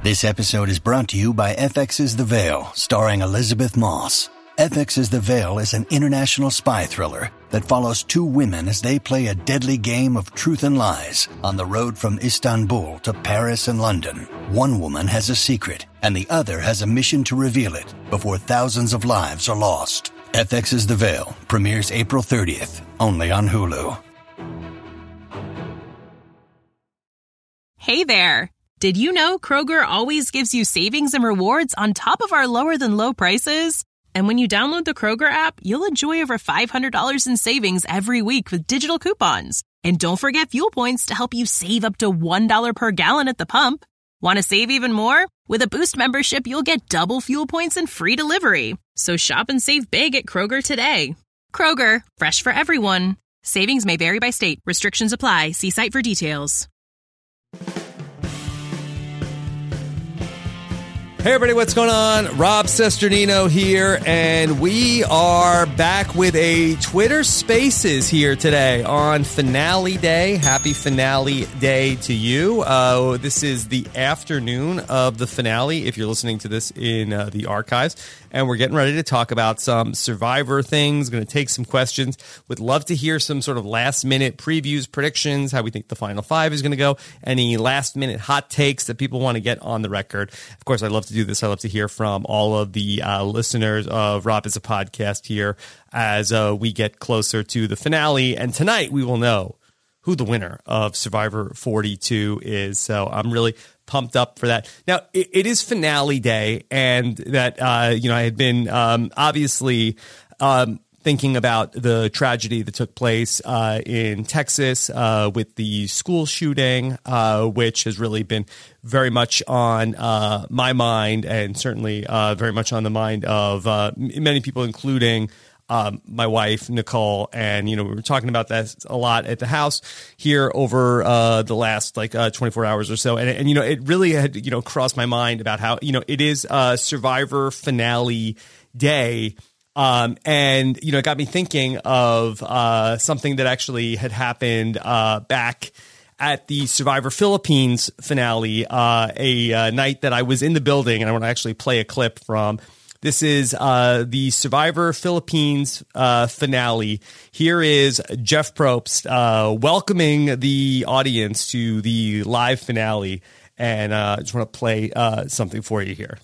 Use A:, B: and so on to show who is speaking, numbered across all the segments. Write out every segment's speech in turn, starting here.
A: This episode is brought to you by FX's The Veil, starring Elizabeth Moss. FX's The Veil is an international spy thriller that follows two women as they play a deadly game of truth and lies on the road from Istanbul to Paris and London. One woman has a secret, and the other has a mission to reveal it before thousands of lives are lost. FX's The Veil premieres April 30th, only on Hulu.
B: Hey there! Did you know Kroger always gives you savings and rewards on top of our lower-than-low prices? And when you download the Kroger app, you'll enjoy over $500 in savings every week with digital coupons. And don't forget fuel points to help you save up to $1 per gallon at the pump. Want to save even more? With a Boost membership, you'll get double fuel points and free delivery. So shop and save big at Kroger today. Kroger, fresh for everyone. Savings may vary by state. Restrictions apply. See site for details.
C: Hey everybody, what's going on? Rob Cesternino here, and we are back with a Twitter Spaces here today on finale day. Happy finale day to you. This is the afternoon of the finale if you're listening to this in the archives, and we're getting ready to talk about some Survivor things. Going to take some questions. Would love to hear some sort of last minute previews, predictions, how we think the final five is going to go, any last minute hot takes that people want to get on the record. Of course, I'd love to do this. I'd love to hear from all of the listeners of Rob is a Podcast here as we get closer to the finale. And tonight we will know who the winner of Survivor 42 is. So I'm really pumped up for that. Now, it is finale day, and that, I had been obviously thinking about the tragedy that took place in Texas with the school shooting, which has really been very much on my mind, and certainly very much on the mind of many people, including my wife, Nicole. And, we were talking about that a lot at the house here over the last 24 hours or so. And it really had, crossed my mind about how, it is Survivor finale day. And, it got me thinking of something that actually had happened back at the Survivor Philippines finale, a night that I was in the building, and I want to actually play a clip from. This is the Survivor Philippines finale. Here is Jeff Probst welcoming the audience to the live finale, and I just want to play something for you here.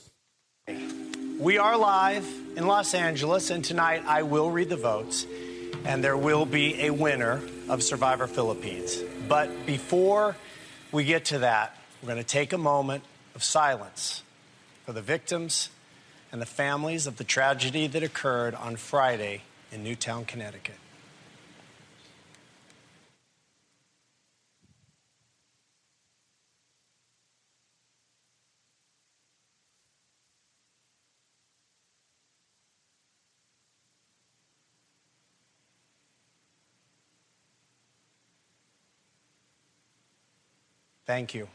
D: We are live in Los Angeles, and tonight I will read the votes, and there will be a winner of Survivor Philippines. But before we get to that, we're going to take a moment of silence for the victims and the families of the tragedy that occurred on Friday in Newtown, Connecticut. Thank you.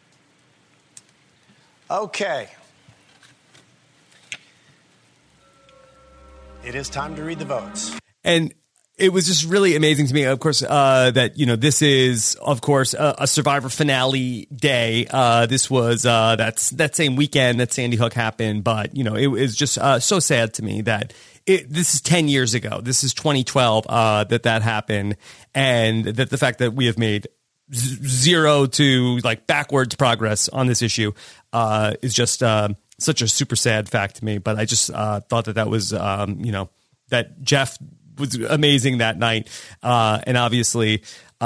D: Okay. It is time to read the votes.
C: And it was just really amazing to me, of course, that, this is, of course, a Survivor finale day. This was that same weekend that Sandy Hook happened. But, it was just so sad to me that this is 10 years ago. This is 2012 that happened. And that the fact that we have made zero to backwards progress on this issue is just such a super sad fact to me. But I just thought that was, that Jeff was amazing that night. And obviously,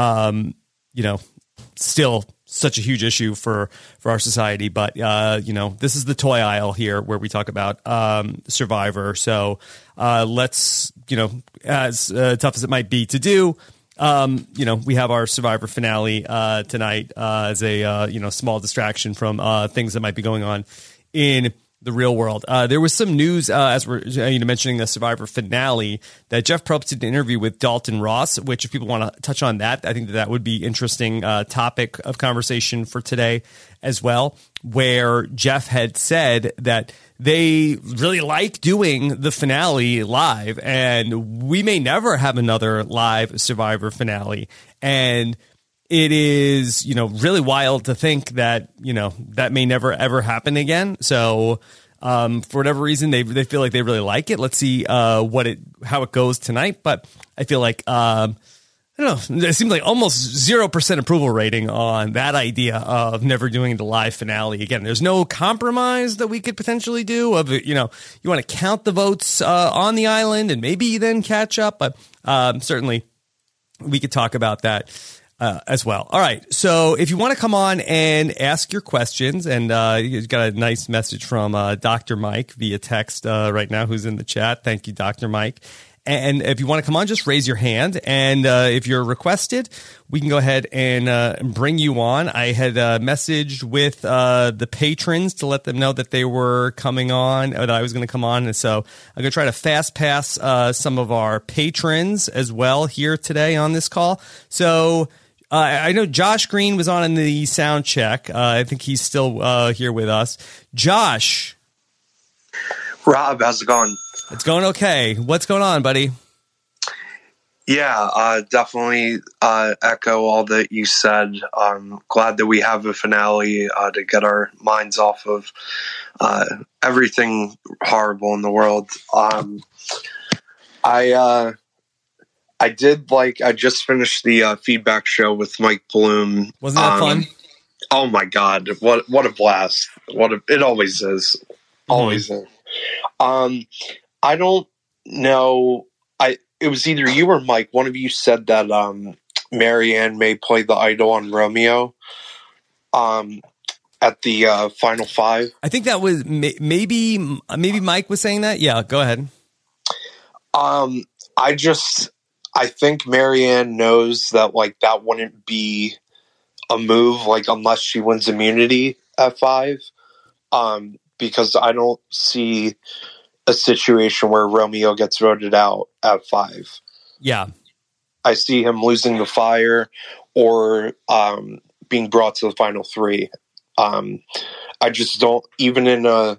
C: still such a huge issue for our society. But, this is the toy aisle here where we talk about Survivor. So let's, as tough as it might be to do, we have our Survivor finale tonight as a small distraction from things that might be going on in the real world. There was some news as we're mentioning the Survivor finale that Jeff Probst did an interview with Dalton Ross, which if people want to touch on that, I think that would be interesting topic of conversation for today as well, where Jeff had said that they really like doing the finale live, and we may never have another live Survivor finale. And it is, really wild to think that, that may never, ever happen again. So for whatever reason, they feel like they really like it. Let's see how it goes tonight. But I feel like, I don't know, it seems like almost 0% approval rating on that idea of never doing the live finale again. There's no compromise that we could potentially do of, you want to count the votes on the island and maybe then catch up. But certainly we could talk about that as well. All right. So if you want to come on and ask your questions, and you got a nice message from Dr. Mike via text right now, who's in the chat. Thank you, Dr. Mike. And if you want to come on, just raise your hand. And if you're requested, we can go ahead and bring you on. I had messaged with the patrons to let them know that they were coming on, or that I was going to come on. And so I'm going to try to fast pass some of our patrons as well here today on this call. So I know Josh Green was on in the sound check. I think he's still here with us. Josh.
E: Rob, how's it going?
C: It's going okay. What's going on, buddy?
E: Yeah, definitely echo all that you said. Glad that we have a finale to get our minds off of everything horrible in the world. I just finished the feedback show with Mike Bloom.
C: Wasn't that fun?
E: Oh my God. What a blast. It always is. Always is. I don't know. It was either you or Mike. One of you said that Marianne may play the idol on Romeo at the final 5.
C: I think that was maybe Mike was saying that. Yeah, go ahead.
E: I think Marianne knows that that wouldn't be a move unless she wins immunity at 5. Because I don't see a situation where Romeo gets voted out at 5.
C: Yeah.
E: I see him losing the fire or being brought to the final 3. I just don't, even in an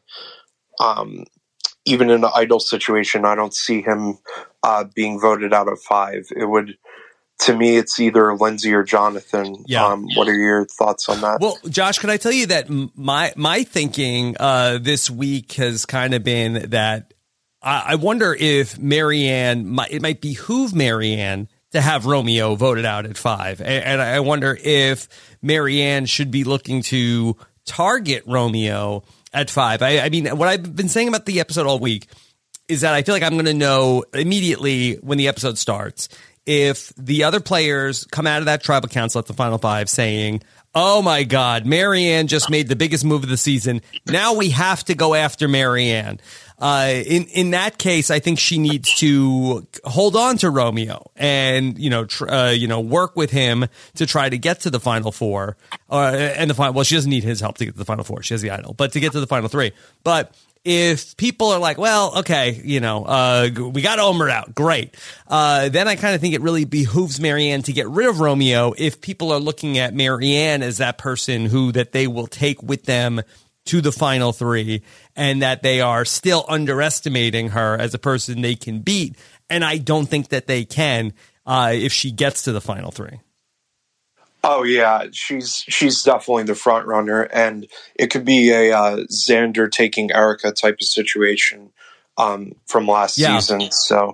E: idol situation, I don't see him being voted out at 5. It would, to me, it's either Lindsay or Jonathan.
C: Yeah.
E: What are your thoughts on that?
C: Well, Josh, could I tell you that my thinking this week has kind of been that I wonder if Marianne, it might behoove Marianne to have Romeo voted out at 5. And I wonder if Marianne should be looking to target Romeo at 5. I mean, what I've been saying about the episode all week is that I feel like I'm going to know immediately when the episode starts if the other players come out of that tribal council at the final 5 saying, oh my God, Marianne just made the biggest move of the season. Now we have to go after Marianne. In that case, I think she needs to hold on to Romeo and, work with him to try to get to the final 4 and the final. Well, she doesn't need his help to get to the final 4. She has the idol, but to get to the final 3. But if people are like, well, okay, we got Omer out. Great. Then I kind of think it really behooves Marianne to get rid of Romeo if people are looking at Marianne as that person that they will take with them to the final 3 and that they are still underestimating her as a person they can beat. And I don't think that they can if she gets to the final 3.
E: Oh yeah, she's definitely the front runner, and it could be a Xander taking Erica type of situation from last season. So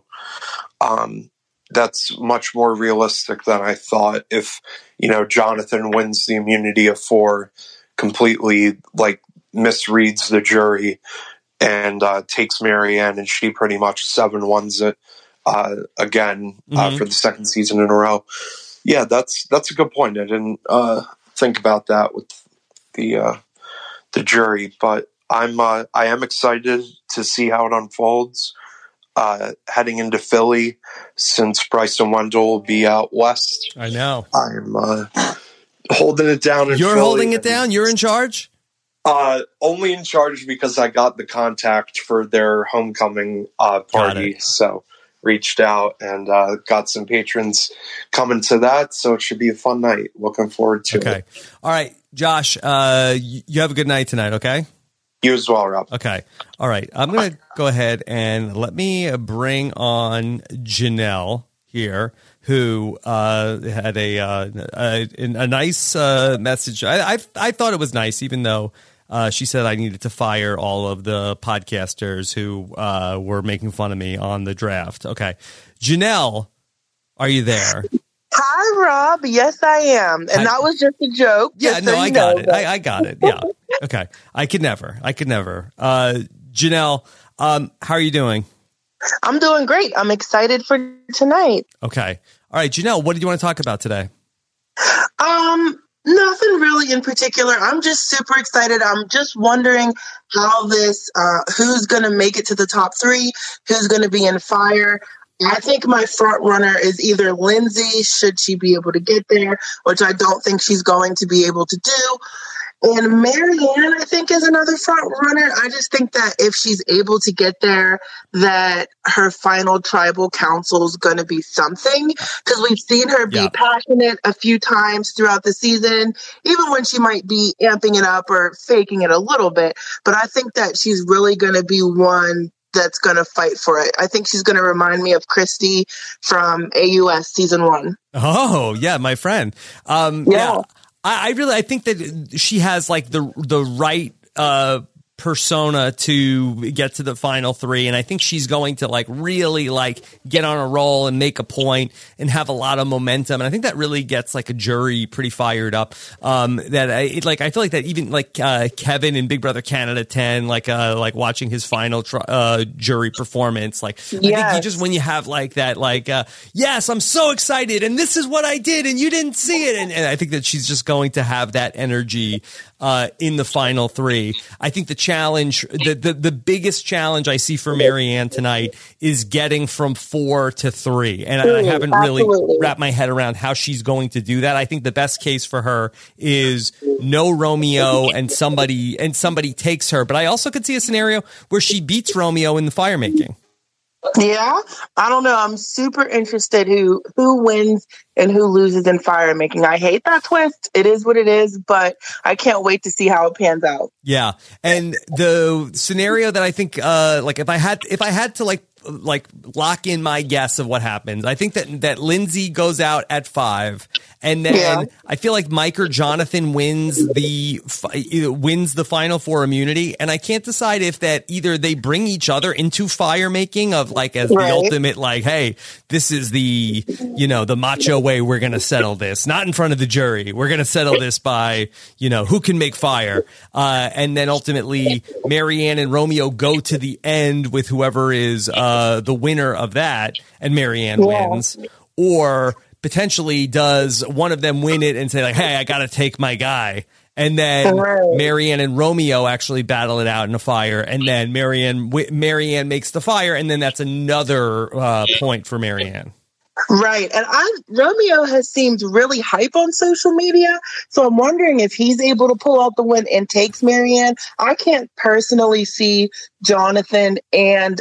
E: that's much more realistic than I thought. If Jonathan wins the immunity of 4, completely misreads the jury and takes Marianne, and she pretty much 7-1s it again for the second season in a row. Yeah, that's a good point. I didn't think about that with the jury, but I am excited to see how it unfolds heading into Philly, since Bryson Wendell will be out west.
C: I know.
E: I'm holding it down.
C: You're
E: Philly,
C: holding it down. You're in charge.
E: Only in charge because I got the contact for their homecoming party, so reached out and got some patrons coming to that, so it should be a fun night. Looking forward to it.
C: All right, Josh, you have a good night tonight, okay?
E: You as well, Rob.
C: Okay. All right. I'm going to go ahead and let me bring on Janelle here who had a nice message. I thought it was nice, even though she said I needed to fire all of the podcasters who were making fun of me on the draft. Okay. Janelle, are you there?
F: Hi, Rob. Yes, I am. And that was just a joke.
C: Yeah, no, I got it. I got it. Yeah. Okay. I could never. Janelle, how are you doing?
F: I'm doing great. I'm excited for tonight.
C: Okay. All right, Janelle, what do you want to talk about today?
F: Nothing really in particular. I'm just super excited. I'm just wondering how this, who's going to make it to the top 3, who's going to be in fire. I think my front runner is either Lindsay, should she be able to get there, which I don't think she's going to be able to do. And Marianne, I think, is another front runner. I just think that if she's able to get there, that her final tribal council is going to be something, because we've seen her be passionate a few times throughout the season, even when she might be amping it up or faking it a little bit. But I think that she's really going to be one that's going to fight for it. I think she's going to remind me of Christy from AUS season 1.
C: Oh, yeah, my friend. Yeah. I think that she has like the right persona to get to the final 3, and I think she's going to like really like get on a roll and make a point and have a lot of momentum, and I think that really gets like a jury pretty fired up. I feel like that even like Kevin in Big Brother Canada 10, like watching his final jury performance, like I think you just, when you have like that, like yes, I'm so excited and this is what I did and you didn't see it, and I think that she's just going to have that energy in the final 3. I think the challenge, the biggest challenge I see for Marianne tonight is getting from 4 to 3. And I haven't really wrapped my head around how she's going to do that. I think the best case for her is no Romeo and somebody takes her. But I also could see a scenario where she beats Romeo in the fire making.
F: Yeah, I don't know. I'm super interested who wins and who loses in fire making. I hate that twist. It is what it is, but I can't wait to see how it pans out.
C: Yeah, and the scenario that I think, like if I had to like lock in my guess of what happens, I think that Lindsay goes out at 5, and then I feel like Mike or Jonathan wins the final 4 immunity, and I can't decide if that either they bring each other into fire making of like as the ultimate like, hey, this is the the macho way we're gonna settle this, not in front of the jury, we're gonna settle this by who can make fire, and then ultimately Marianne and Romeo go to the end with whoever is the winner of that, and Marianne wins, or potentially does one of them win it and say like, hey, I got to take my guy, and then Marianne and Romeo actually battle it out in a fire, and then Marianne makes the fire, and then that's another point for Marianne.
F: Right. And Romeo has seemed really hype on social media, so I'm wondering if he's able to pull out the win and takes Marianne. I can't personally see Jonathan and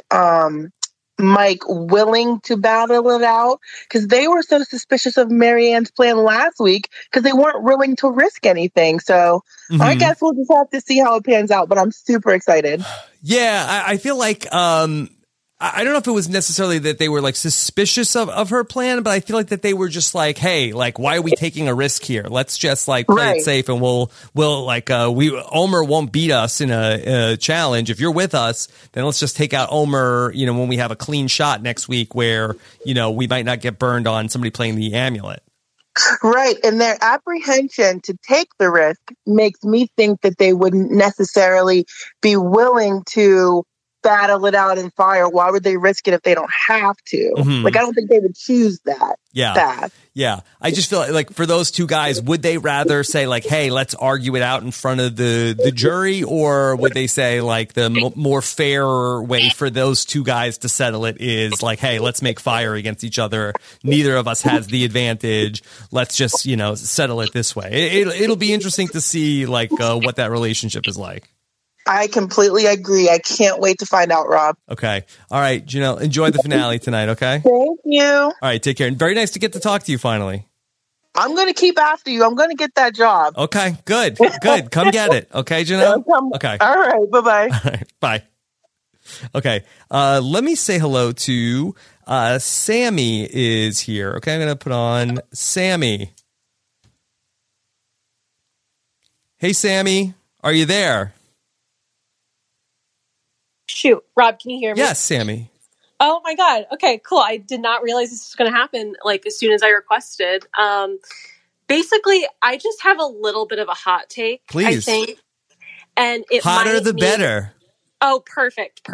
F: Mike willing to battle it out, because they were so suspicious of Marianne's plan last week because they weren't willing to risk anything. So I guess we'll just have to see how it pans out, but I'm super excited. Yeah,
C: I feel like I don't know if it was necessarily that they were like suspicious of her plan, but I feel like that they were just like, hey, like, why are we taking a risk here? Let's just like play it safe, and we'll like Omer won't beat us in a challenge. If you're with us, then let's just take out Omer, when we have a clean shot next week where, we might not get burned on somebody playing the amulet.
F: Right. And their apprehension to take the risk makes me think that they wouldn't necessarily be willing to battle it out in fire. Why would they risk it if they don't have to? Like, I don't think they would choose that.
C: Yeah. I just feel like for those two guys, would they rather say like, hey, let's argue it out in front of the jury, or would they say like the more fair way for those two guys to settle it is like, hey, let's make fire against each other. Neither of us has the advantage. Let's just, settle it this way. It'll be interesting to see like what that relationship is like.
F: I completely agree. I can't wait to find out, Rob.
C: Okay. All right, Janelle, enjoy the finale tonight, okay?
F: Thank you. All
C: right, take care. And very nice to get to talk to you finally.
F: I'm going to keep after you. I'm going to get that job.
C: Okay, good. Come get it. Okay, Janelle? Okay.
F: All right, bye-bye.
C: All right, bye. Okay, let me say hello to Sammy is here. Okay, I'm going to put on Sammy. Hey, Sammy, are you there?
G: Shoot, Rob, can you hear me?
C: Yes, Sammy.
G: Oh my God. Okay, cool. I did not realize this was going to happen like as soon as I requested. Basically, I just have a little bit of a hot take.
C: Please.
G: I think, and it
C: hotter
G: might
C: the better.
G: Oh, perfect.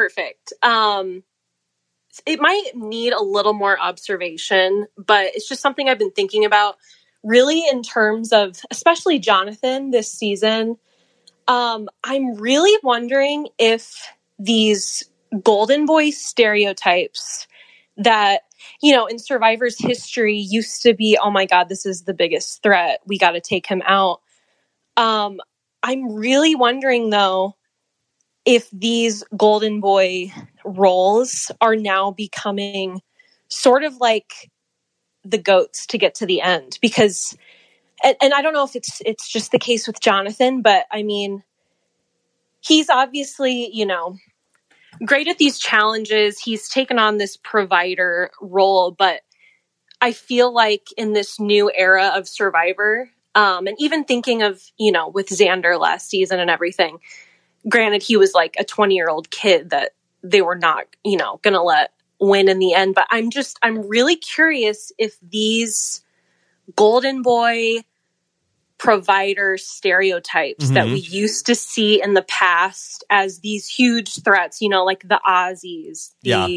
G: It might need a little more observation, but it's just something I've been thinking about. Really, in terms of especially Jonathan this season, I'm really wondering if these golden boy stereotypes that, you know, in Survivor's history used to be, oh my God, this is the biggest threat. We got to take him out. I'm really wondering, though, if these golden boy roles are now becoming sort of like the goats to get to the end, because, and I don't know if it's just the case with Jonathan, but I mean, he's obviously, you know, great at these challenges. He's taken on this provider role, but I feel like in this new era of Survivor, and even thinking of, you know, with Xander last season and everything, granted, he was like a 20-year-old kid that they were not, you know, going to let win in the end. But I'm really curious if these golden boy provider stereotypes that we used to see in the past as these huge threats, you know, like the Aussies,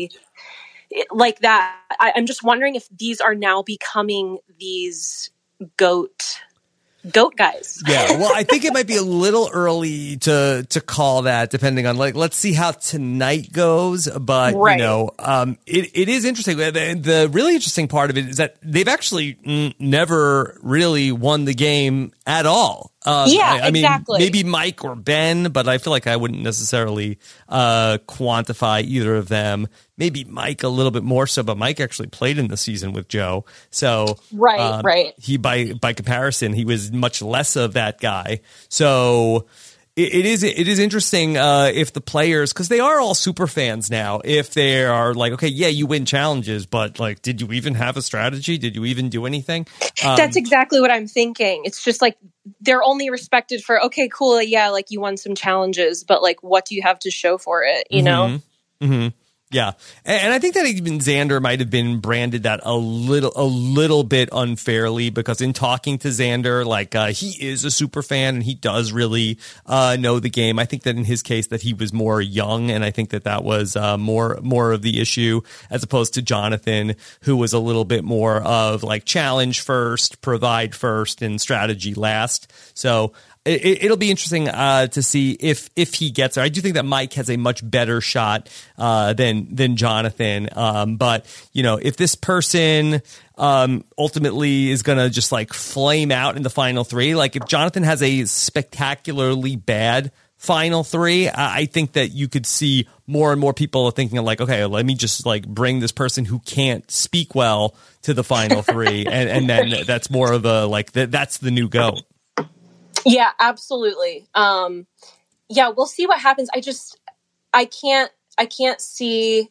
G: like that. I'm just wondering if these are now becoming these goat guys.
C: Yeah, well, I think it might be a little early to call that, depending on, like, let's see how tonight goes. But
G: right.
C: You know, it is interesting. The really interesting part of it is that they've actually never really won the game at all. I mean,
G: exactly.
C: Maybe Mike or Ben, but I feel like I wouldn't necessarily quantify either of them. Maybe Mike a little bit more so, but Mike actually played in the season with Joe. So
G: right.
C: He, by comparison, he was much less of that guy. So it is interesting if the players, because they are all super fans now, if they are like, okay, yeah, you win challenges, but like, did you even have a strategy? Did you even do anything?
G: That's exactly what I'm thinking. It's just like, they're only respected for, okay, cool, yeah, like you won some challenges, but like, what do you have to show for it, you know?
C: Mm-hmm. Yeah, and I think that even Xander might have been branded that a little bit unfairly, because in talking to Xander, like he is a super fan and he does really know the game. I think that in his case that he was more young, and I think that was more of the issue, as opposed to Jonathan, who was a little bit more of like challenge first, provide first, and strategy last. So it'll be interesting to see if he gets there. I do think that Mike has a much better shot than Jonathan. But you know, if this person ultimately is going to just like flame out in the final three, like if Jonathan has a spectacularly bad final three, I think that you could see more and more people thinking of like, okay, let me just like bring this person who can't speak well to the final three, and then that's more of a like that's the new GOAT.
G: Yeah, absolutely. Yeah, we'll see what happens. I can't see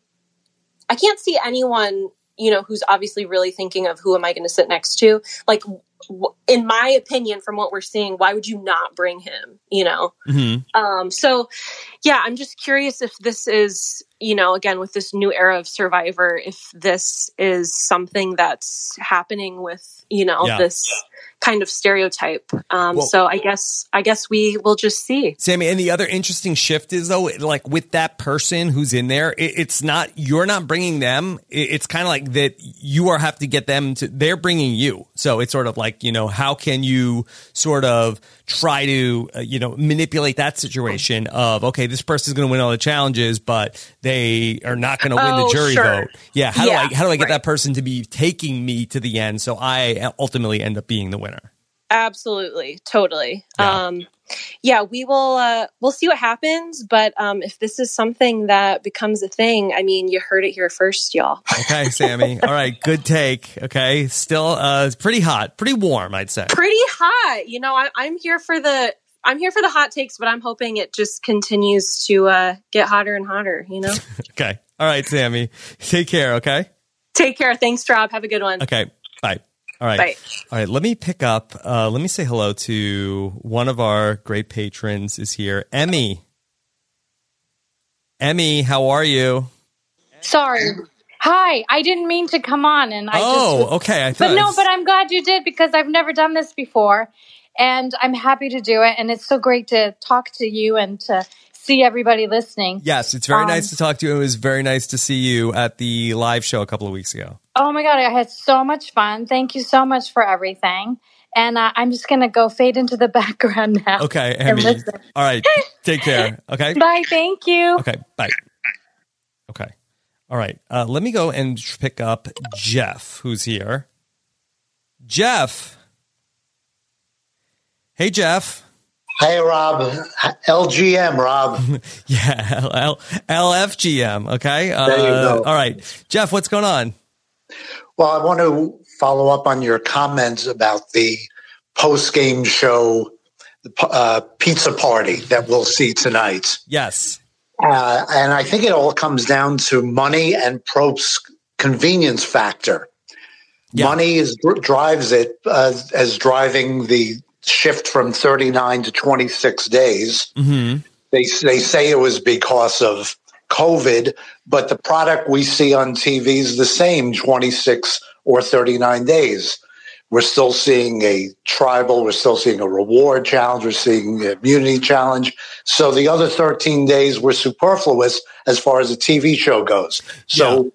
G: anyone, you know, who's obviously really thinking of who am I going to sit next to? Like, in my opinion, from what we're seeing, why would you not bring him, you know? Mm-hmm. So yeah, I'm just curious if this is, you know, again, with this new era of Survivor, if this is something that's happening with, you know, this kind of stereotype. So I guess we will just see.
C: Sammy, and the other interesting shift is, though, like with that person who's in there, it's not, you're not bringing them. It's kind of like that you have to get them to, they're bringing you. So it's sort of like, you know, how can you sort of try to, manipulate that situation of, okay, this person's going to win all the challenges, but they are not going to win the jury vote. Yeah. How do I get that person to be taking me to the end, so I ultimately end up being the winner?
G: Absolutely. Totally. Yeah. We will, we'll see what happens. But if this is something that becomes a thing, I mean, you heard it here first, y'all.
C: Okay, Sammy. All right. Good take. Okay. Still, it's pretty hot, pretty warm, I'd say.
G: Pretty hot. You know, I'm here for the hot takes, but I'm hoping it just continues to get hotter and hotter, you know?
C: Okay. All right, Sammy. Take care, okay?
G: Take care. Thanks, Rob. Have a good one.
C: Okay. Bye. All right.
G: Bye.
C: All right. Let me pick up. Let me say hello to one of our great patrons is here. Emmy. Emmy, how are you?
H: Sorry. Hi. I didn't mean to come on. And
C: okay.
H: But I'm glad you did because I've never done this before. And I'm happy to do it. And it's so great to talk to you and to see everybody listening.
C: Yes, it's very nice to talk to you. It was very nice to see you at the live show a couple of weeks ago.
H: Oh, my God. I had so much fun. Thank you so much for everything. And I'm just going to go fade into the background now.
C: Okay, Emmy. All right. Take care. Okay.
H: Bye. Thank you.
C: Okay. Bye. Okay. All right. Let me go and pick up Jeff, who's here. Jeff. Hey, Jeff.
I: Hey, Rob. LGM, Rob.
C: Yeah, LFGM. Okay.
I: There you go.
C: All right. Jeff, what's going on?
I: Well, I want to follow up on your comments about the post-game show pizza party that we'll see tonight.
C: Yes.
I: And I think it all comes down to money and Probst's convenience factor. Yeah. Money drives it as driving the shift from 39 to 26 days. Mm-hmm. They say it was because of COVID, but the product we see on TV is the same 26 or 39 days. We're still seeing a tribal, we're still seeing a reward challenge, we're seeing an immunity challenge. So the other 13 days were superfluous as far as a TV show goes. So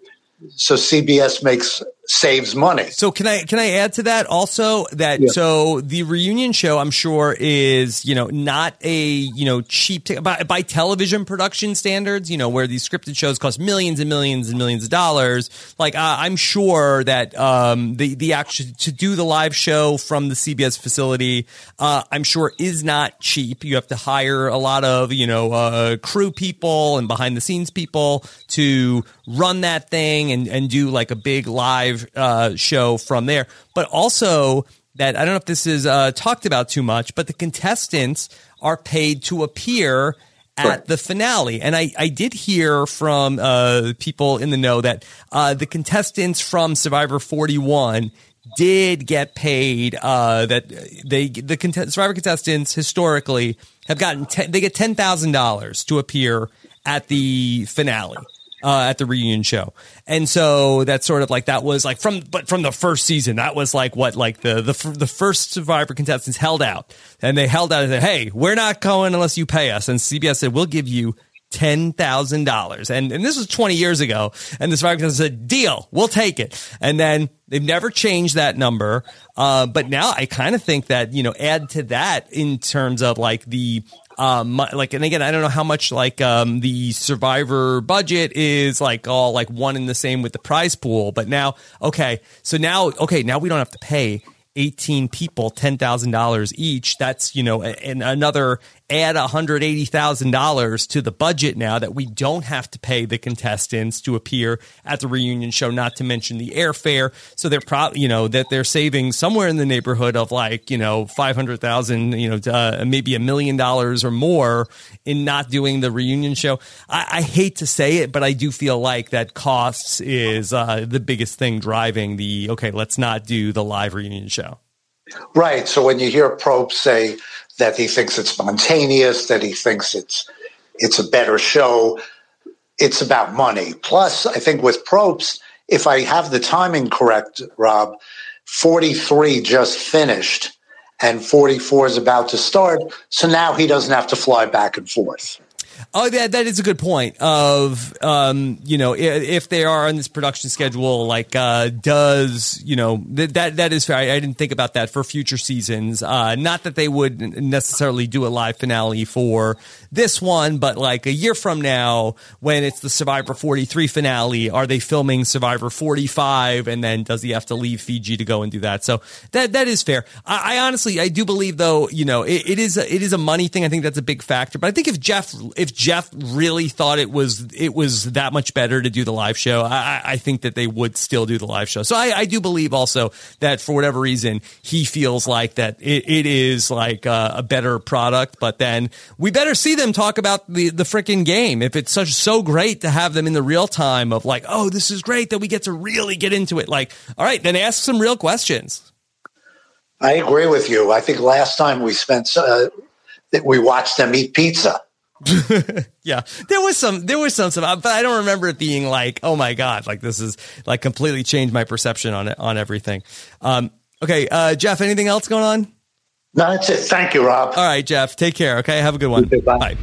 I: CBS saves money.
C: So can I add to that also that so the reunion show I'm sure is not a cheap by television production standards, where these scripted shows cost millions and millions and millions of dollars. Like I'm sure that the action to do the live show from the CBS facility I'm sure is not cheap. You have to hire a lot of crew people and behind the scenes people to run that thing and do like a big live show from there. But also that I don't know if this is talked about too much, but the contestants are paid to appear at the finale. And I did hear from people in the know that the contestants from Survivor 41 did get paid Survivor contestants historically have gotten they get $10,000 to appear at the finale. At the reunion show. And so that's sort of like that was like from the first season, that was like what like the first Survivor contestants held out, and they held out and said, hey, we're not going unless you pay us. And CBS said, we'll give you $10,000. And this was 20 years ago. And the Survivor contestants said, deal, we'll take it. And then they've never changed that number. But now I kind of think that, add to that in terms of like the, and again, I don't know how much like the Survivor budget is like all like one and the same with the prize pool, but now now we don't have to pay 18 people $10,000 each. That's and another add $180,000 to the budget now that we don't have to pay the contestants to appear at the reunion show, not to mention the airfare. So they're probably, that they're saving somewhere in the neighborhood of like, $500,000, maybe $1 million or more in not doing the reunion show. I hate to say it, but I do feel like that costs is the biggest thing driving let's not do the live reunion show.
I: Right. So when you hear Probst say that he thinks it's spontaneous, that he thinks it's a better show, it's about money. Plus, I think with Probst, if I have the timing correct, Rob, 43 just finished and 44 is about to start. So now he doesn't have to fly back and forth.
C: Oh, that is a good point of, if they are on this production schedule, like, that is fair. I didn't think about that for future seasons. Not that they would necessarily do a live finale for this one, but like a year from now, when it's the Survivor 43 finale, are they filming Survivor 45? And then does he have to leave Fiji to go and do that? So that is fair. I honestly, I do believe though, it is a money thing. I think that's a big factor, but I think if if Jeff really thought it was that much better to do the live show, I think that they would still do the live show. So I do believe also that for whatever reason, he feels like that it is like a better product, but then we better see them talk about the freaking game. If it's so great to have them in the real time of like, oh, this is great that we get to really get into it. Like, all right, then ask some real questions.
I: I agree with you. I think last time we we watched them eat pizza.
C: Yeah, there was some stuff, but I don't remember it being like, oh my God, like this is like completely changed my perception on everything. Okay, Jeff, anything else going on?
I: No, that's it. Thank you, Rob.
C: All right, Jeff, take care. Okay, have a good one. Bye.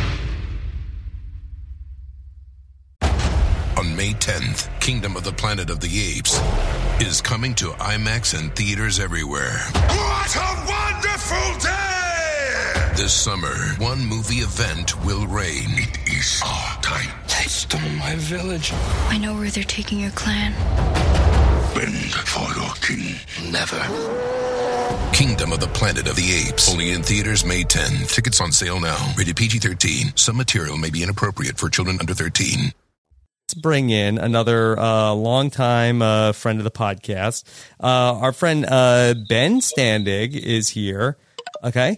J: On May 10th, Kingdom of the Planet of the Apes is coming to IMAX and theaters everywhere.
K: What a wonderful day!
J: This summer, one movie event will reign.
K: It is our time.
L: They stole my village.
M: I know where they're taking your clan.
K: Bend for your king.
L: Never.
J: Kingdom of the Planet of the Apes. Only in theaters May 10. Tickets on sale now. Rated PG-13. Some material may be inappropriate for children under 13.
C: Let's bring in another longtime friend of the podcast. Our friend Ben Standig is here. Okay.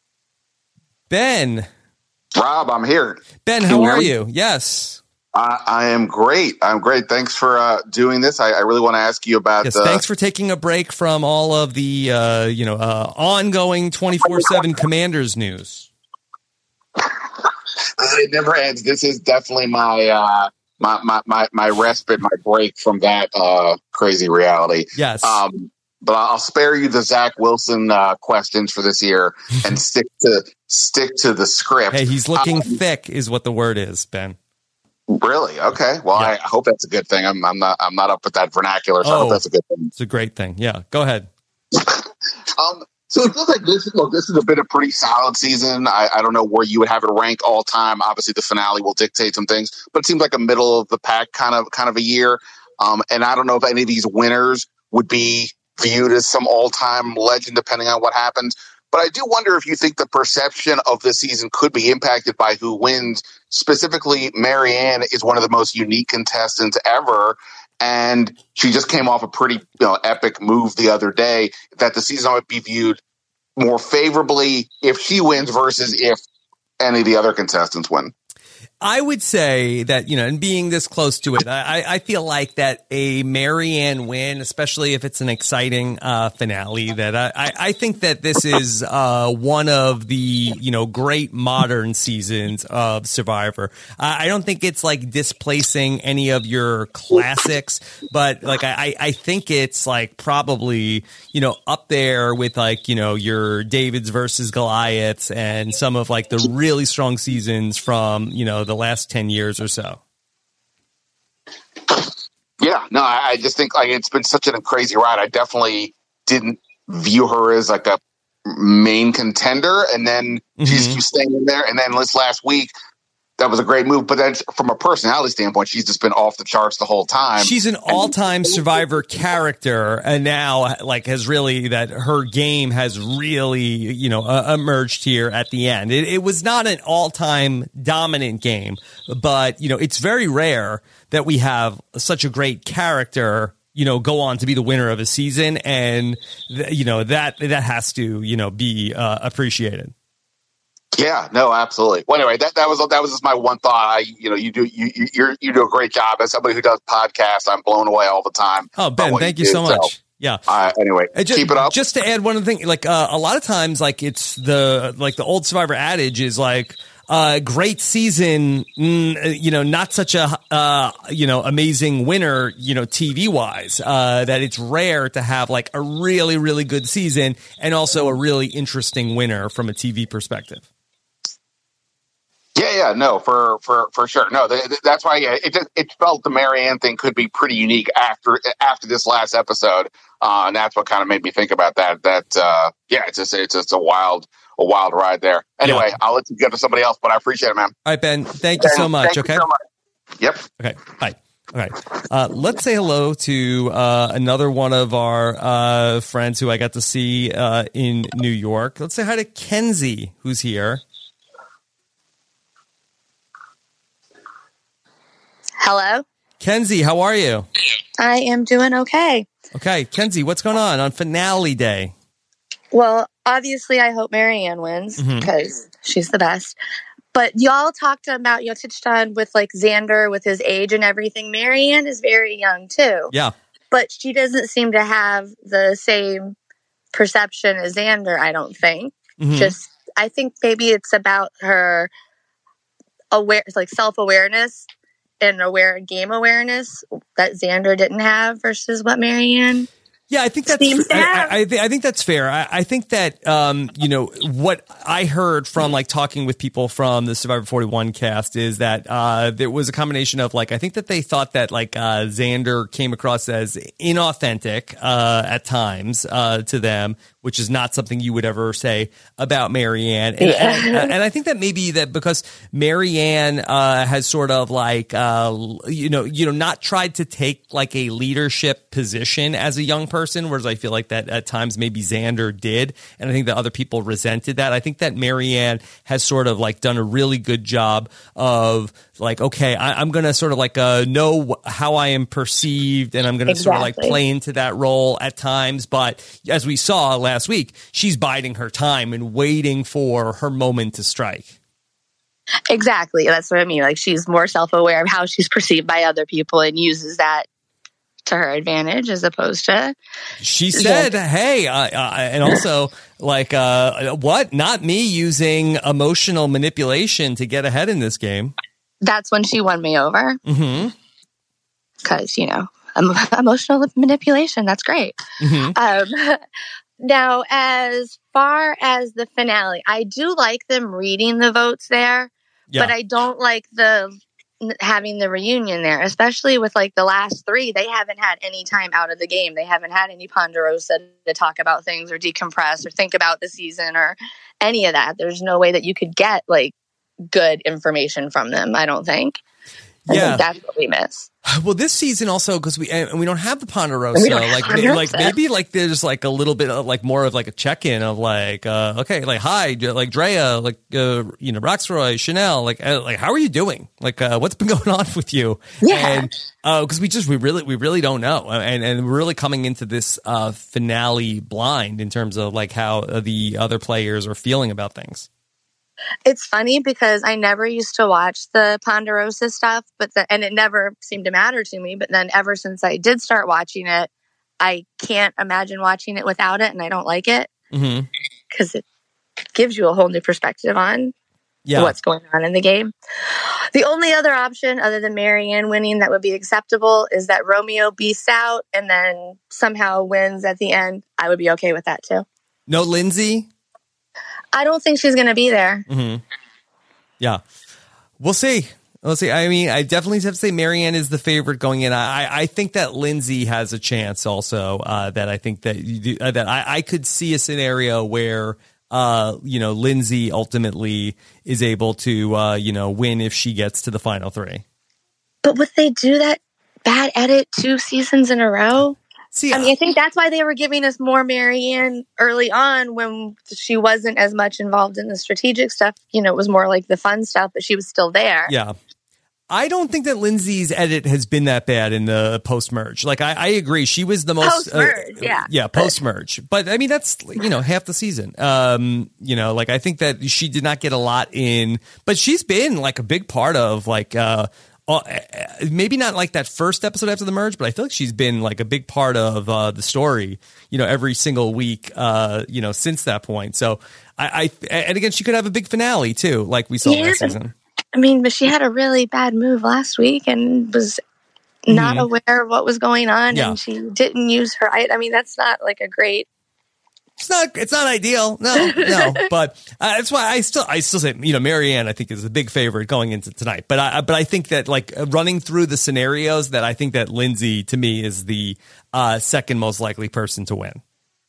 C: Ben.
N: Rob, I'm here.
C: Ben, how are you? Yes.
N: I am great. I'm great. Thanks for doing this. I really want to ask you about...
C: Yes, thanks for taking a break from all of the ongoing 24/7 Commanders news.
N: It never ends. This is definitely my respite, my break from that crazy reality.
C: Yes.
N: But I'll spare you the Zach Wilson questions for this year and stick to the script.
C: Hey, he's looking thick, is what the word is, Ben.
N: Really? Okay. Well, yeah. I hope that's a good thing. I'm not up with that vernacular, so I hope that's a good thing.
C: It's a great thing. Yeah. Go ahead.
N: So it feels like this has been a pretty solid season. I don't know where you would have it rank all time. Obviously, the finale will dictate some things, but it seems like a middle of the pack kind of a year. And I don't know if any of these winners would be viewed as some all-time legend, depending on what happens. But I do wonder if you think the perception of this season could be impacted by who wins. Specifically, Marianne is one of the most unique contestants ever. And she just came off a pretty epic move the other day, that the season might be viewed more favorably if she wins versus if any of the other contestants win.
C: I would say that, and being this close to it, I feel like that a Marianne win, especially if it's an exciting finale, that I think that this is one of the, great modern seasons of Survivor. I don't think it's like displacing any of your classics, but like I think it's like probably, up there with like, your Davids versus Goliaths and some of like the really strong seasons from, the last 10 years or so.
N: Yeah, no, I just think like it's been such a crazy ride. I definitely didn't view her as like a main contender, and then she's staying in there. And then this last week, that was a great move. But then from a personality standpoint, she's just been off the charts the whole time.
C: She's an all-time Survivor character, and now like has really that her game has really, emerged here at the end. It was not an all-time dominant game, but, it's very rare that we have such a great character, go on to be the winner of a season. And, that has to, be appreciated.
N: Yeah, no, absolutely. Well, anyway, that was just my one thought. You do a great job as somebody who does podcasts. I'm blown away all the time.
C: Oh, Ben, thank you so much. So, yeah.
N: Anyway, keep it up.
C: Just to add one other thing, like a lot of times, like it's the old Survivor adage is like great season, not such a amazing winner, TV wise. That it's rare to have like a really, really good season and also a really interesting winner from a TV perspective.
N: Yeah, no, for sure. No, that's why it felt the Marianne thing could be pretty unique after this last episode, and that's what kind of made me think about that. It's just a wild ride there. Anyway, I'll let you get to somebody else, but I appreciate it, man.
C: All right, Ben, thank you so much. Okay.
N: You so much. Yep.
C: Okay. Bye. All right. Let's say hello to another one of our friends who I got to see in New York. Let's say hi to Kenzie, who's here.
O: Hello?
C: Kenzie, how are you?
O: I am doing okay.
C: Okay, Kenzie, what's going on finale day?
O: Well, obviously, I hope Marianne wins because she's the best. But y'all touched on with like Xander with his age and everything. Marianne is very young too.
C: Yeah.
O: But she doesn't seem to have the same perception as Xander, I don't think. I think maybe it's about her self-awareness and game awareness that Xander didn't have versus what Marianne.
C: Yeah, I think that's I think that's fair. I think that what I heard from like talking with people from the Survivor 41 cast is that there was a combination of like I think that they thought that like Xander came across as inauthentic at times to them, which is not something you would ever say about Marianne. And I think that maybe that because Marianne has sort of like not tried to take like a leadership position as a young person, whereas I feel like that at times maybe Xander did, and I think that other people resented that. I think that Marianne has sort of like done a really good job of like, okay, I'm going to sort of like know how I am perceived, and I'm going to sort of like play into that role at times. But as we saw last week, she's biding her time and waiting for her moment to strike.
O: Exactly. That's what I mean. Like she's more self-aware of how she's perceived by other people and uses that to her advantage as opposed to
C: she said hey and also like what not me using emotional manipulation to get ahead in this game.
O: That's when she won me over because emotional manipulation, that's great. Now as far as the finale, I do like them reading the votes there, but I don't like having the reunion there, especially with like the last three. They haven't had any time out of the game. They haven't had any Ponderosa to talk about things or decompress or think about the season or any of that. There's no way that you could get like good information from them, I don't think. I think that's what we miss.
C: Well, this season also because we don't have the Ponderosa. Like maybe like there's like a little bit of like more of like a check-in of like okay, like hi, like Drea, like Roxroy, Chanel, like how are you doing? Like what's been going on with you?
O: Yeah.
C: And because we really don't know, and we're really coming into this finale blind in terms of like how the other players are feeling about things.
O: It's funny because I never used to watch the Ponderosa stuff, and it never seemed to matter to me. But then ever since I did start watching it, I can't imagine watching it without it, and I don't like it because it gives you a whole new perspective on what's going on in the game. The only other option other than Marianne winning that would be acceptable is that Romeo beasts out and then somehow wins at the end. I would be okay with that too.
C: No Lindsay?
O: I don't think she's going to be there.
C: Yeah. We'll see. I mean, I definitely have to say Marianne is the favorite going in. I think that Lindsay has a chance also, that I think that I could see a scenario where, Lindsay ultimately is able to, win if she gets to the final three.
O: But would they do that bad edit 2 seasons in a row? See, I think that's why they were giving us more Marianne early on when she wasn't as much involved in the strategic stuff. It was more like the fun stuff, but she was still there.
C: Yeah. I don't think that Lindsay's edit has been that bad in the post-merge. Like, I agree. She was the most...
O: Post-merge,
C: Yeah, post-merge. But, I mean, that's, half the season. I think that she did not get a lot in... But she's been, like, a big part of, like... maybe not like that first episode after the merge, but I feel like she's been like a big part of the story, every single week, since that point. So and again, she could have a big finale too, like we saw last season.
O: I mean, but she had a really bad move last week and was not aware of what was going on, and she didn't use her. I mean, that's not like a great.
C: It's not ideal. No. But that's why I still say, Marianne, I think is a big favorite going into tonight. But I think that like running through the scenarios that I think that Lindsay to me is the second most likely person to win.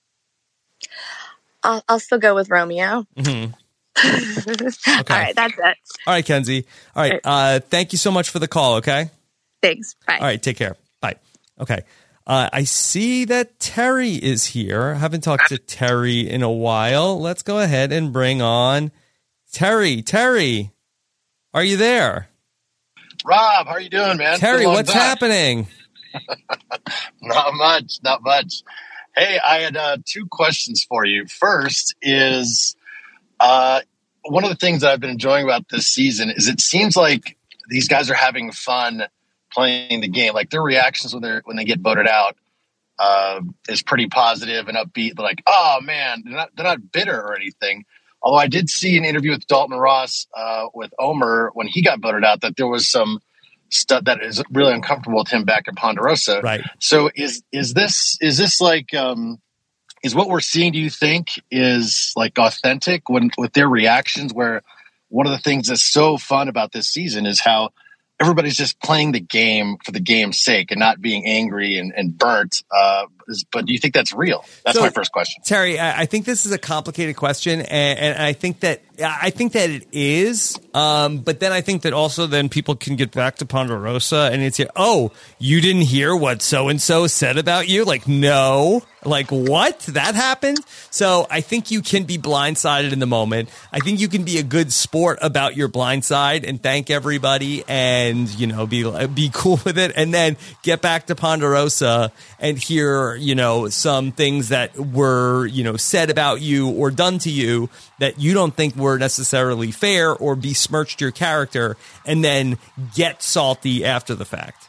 O: I'll still go with Romeo.
C: Okay.
O: All right. That's it.
C: All right, Kenzie. All right. Thank you so much for the call. Okay.
O: Thanks. Bye.
C: All right. Take care. Bye. Okay. I see that Terry is here. I haven't talked to Terry in a while. Let's go ahead and bring on Terry. Terry, are you there?
P: Rob, how are you doing, man?
C: Terry, what's happening?
P: Not much. Hey, I had 2 questions for you. First is one of the things that I've been enjoying about this season is it seems like these guys are having fun playing the game. Like their reactions when they get voted out is pretty positive and upbeat. They're like, oh man, they're not bitter or anything. Although I did see an interview with Dalton Ross with Omer when he got voted out that there was some stuff that is really uncomfortable with him back at Ponderosa.
C: Right.
P: So is this like is what we're seeing, do you think, is like authentic with their reactions, where one of the things that's so fun about this season is how everybody's just playing the game for the game's sake and not being angry and burnt. But do you think that's real? That's my first question.
C: Terry, I think this is a complicated question, and I think that it is. But then I think that also then people can get back to Ponderosa and it's, oh, you didn't hear what so-and-so said about you? Like, no. Like, what? That happened? So I think you can be blindsided in the moment. I think you can be a good sport about your blindside and thank everybody and, be cool with it, and then get back to Ponderosa and hear, some things that were, said about you or done to you that you don't think were necessarily fair or besmirched your character, and then get salty after the fact.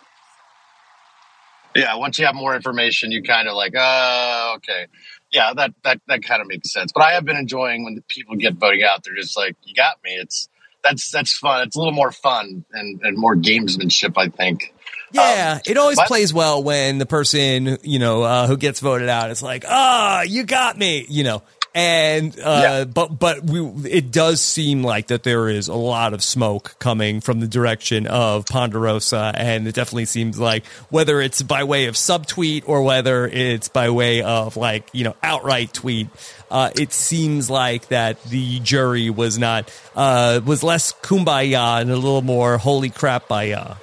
P: Yeah, once you have more information, you kind of like, okay. Yeah, that kind of makes sense. But I have been enjoying when the people get voting out. They're just like, you got me. That's fun. It's a little more fun and more gamesmanship, I think.
C: Yeah, it always plays well when the person, who gets voted out is like, you got me, And but it does seem like that there is a lot of smoke coming from the direction of Ponderosa, and it definitely seems like whether it's by way of subtweet or whether it's by way of outright tweet, it seems like that the jury was less kumbaya and a little more holy crap baya.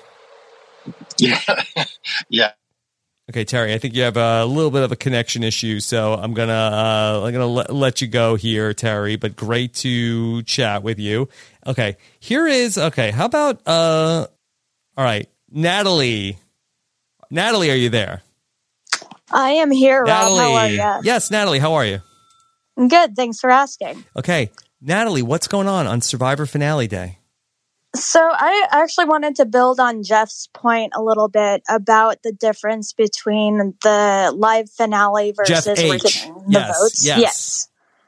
P: Yeah.
C: Okay, Terry, I think you have a little bit of a connection issue, so I'm gonna let you go here, Terry. But great to chat with you. Okay, how about all right, Natalie. Natalie, are you there?
Q: I am here,
C: Natalie.
Q: Rob. How are you?
C: Yes, Natalie, how are you?
Q: I'm good. Thanks for asking.
C: Okay, Natalie, what's going on Survivor Finale Day?
Q: So I actually wanted to build on Jeff's point a little bit about the difference between the live finale versus the votes. Yes.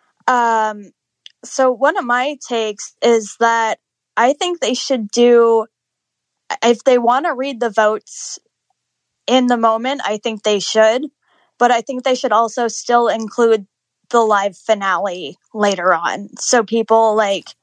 Q: So one of my takes is that I think they should do, if they want to read the votes in the moment, I think they should. But I think they should also still include the live finale later on. So people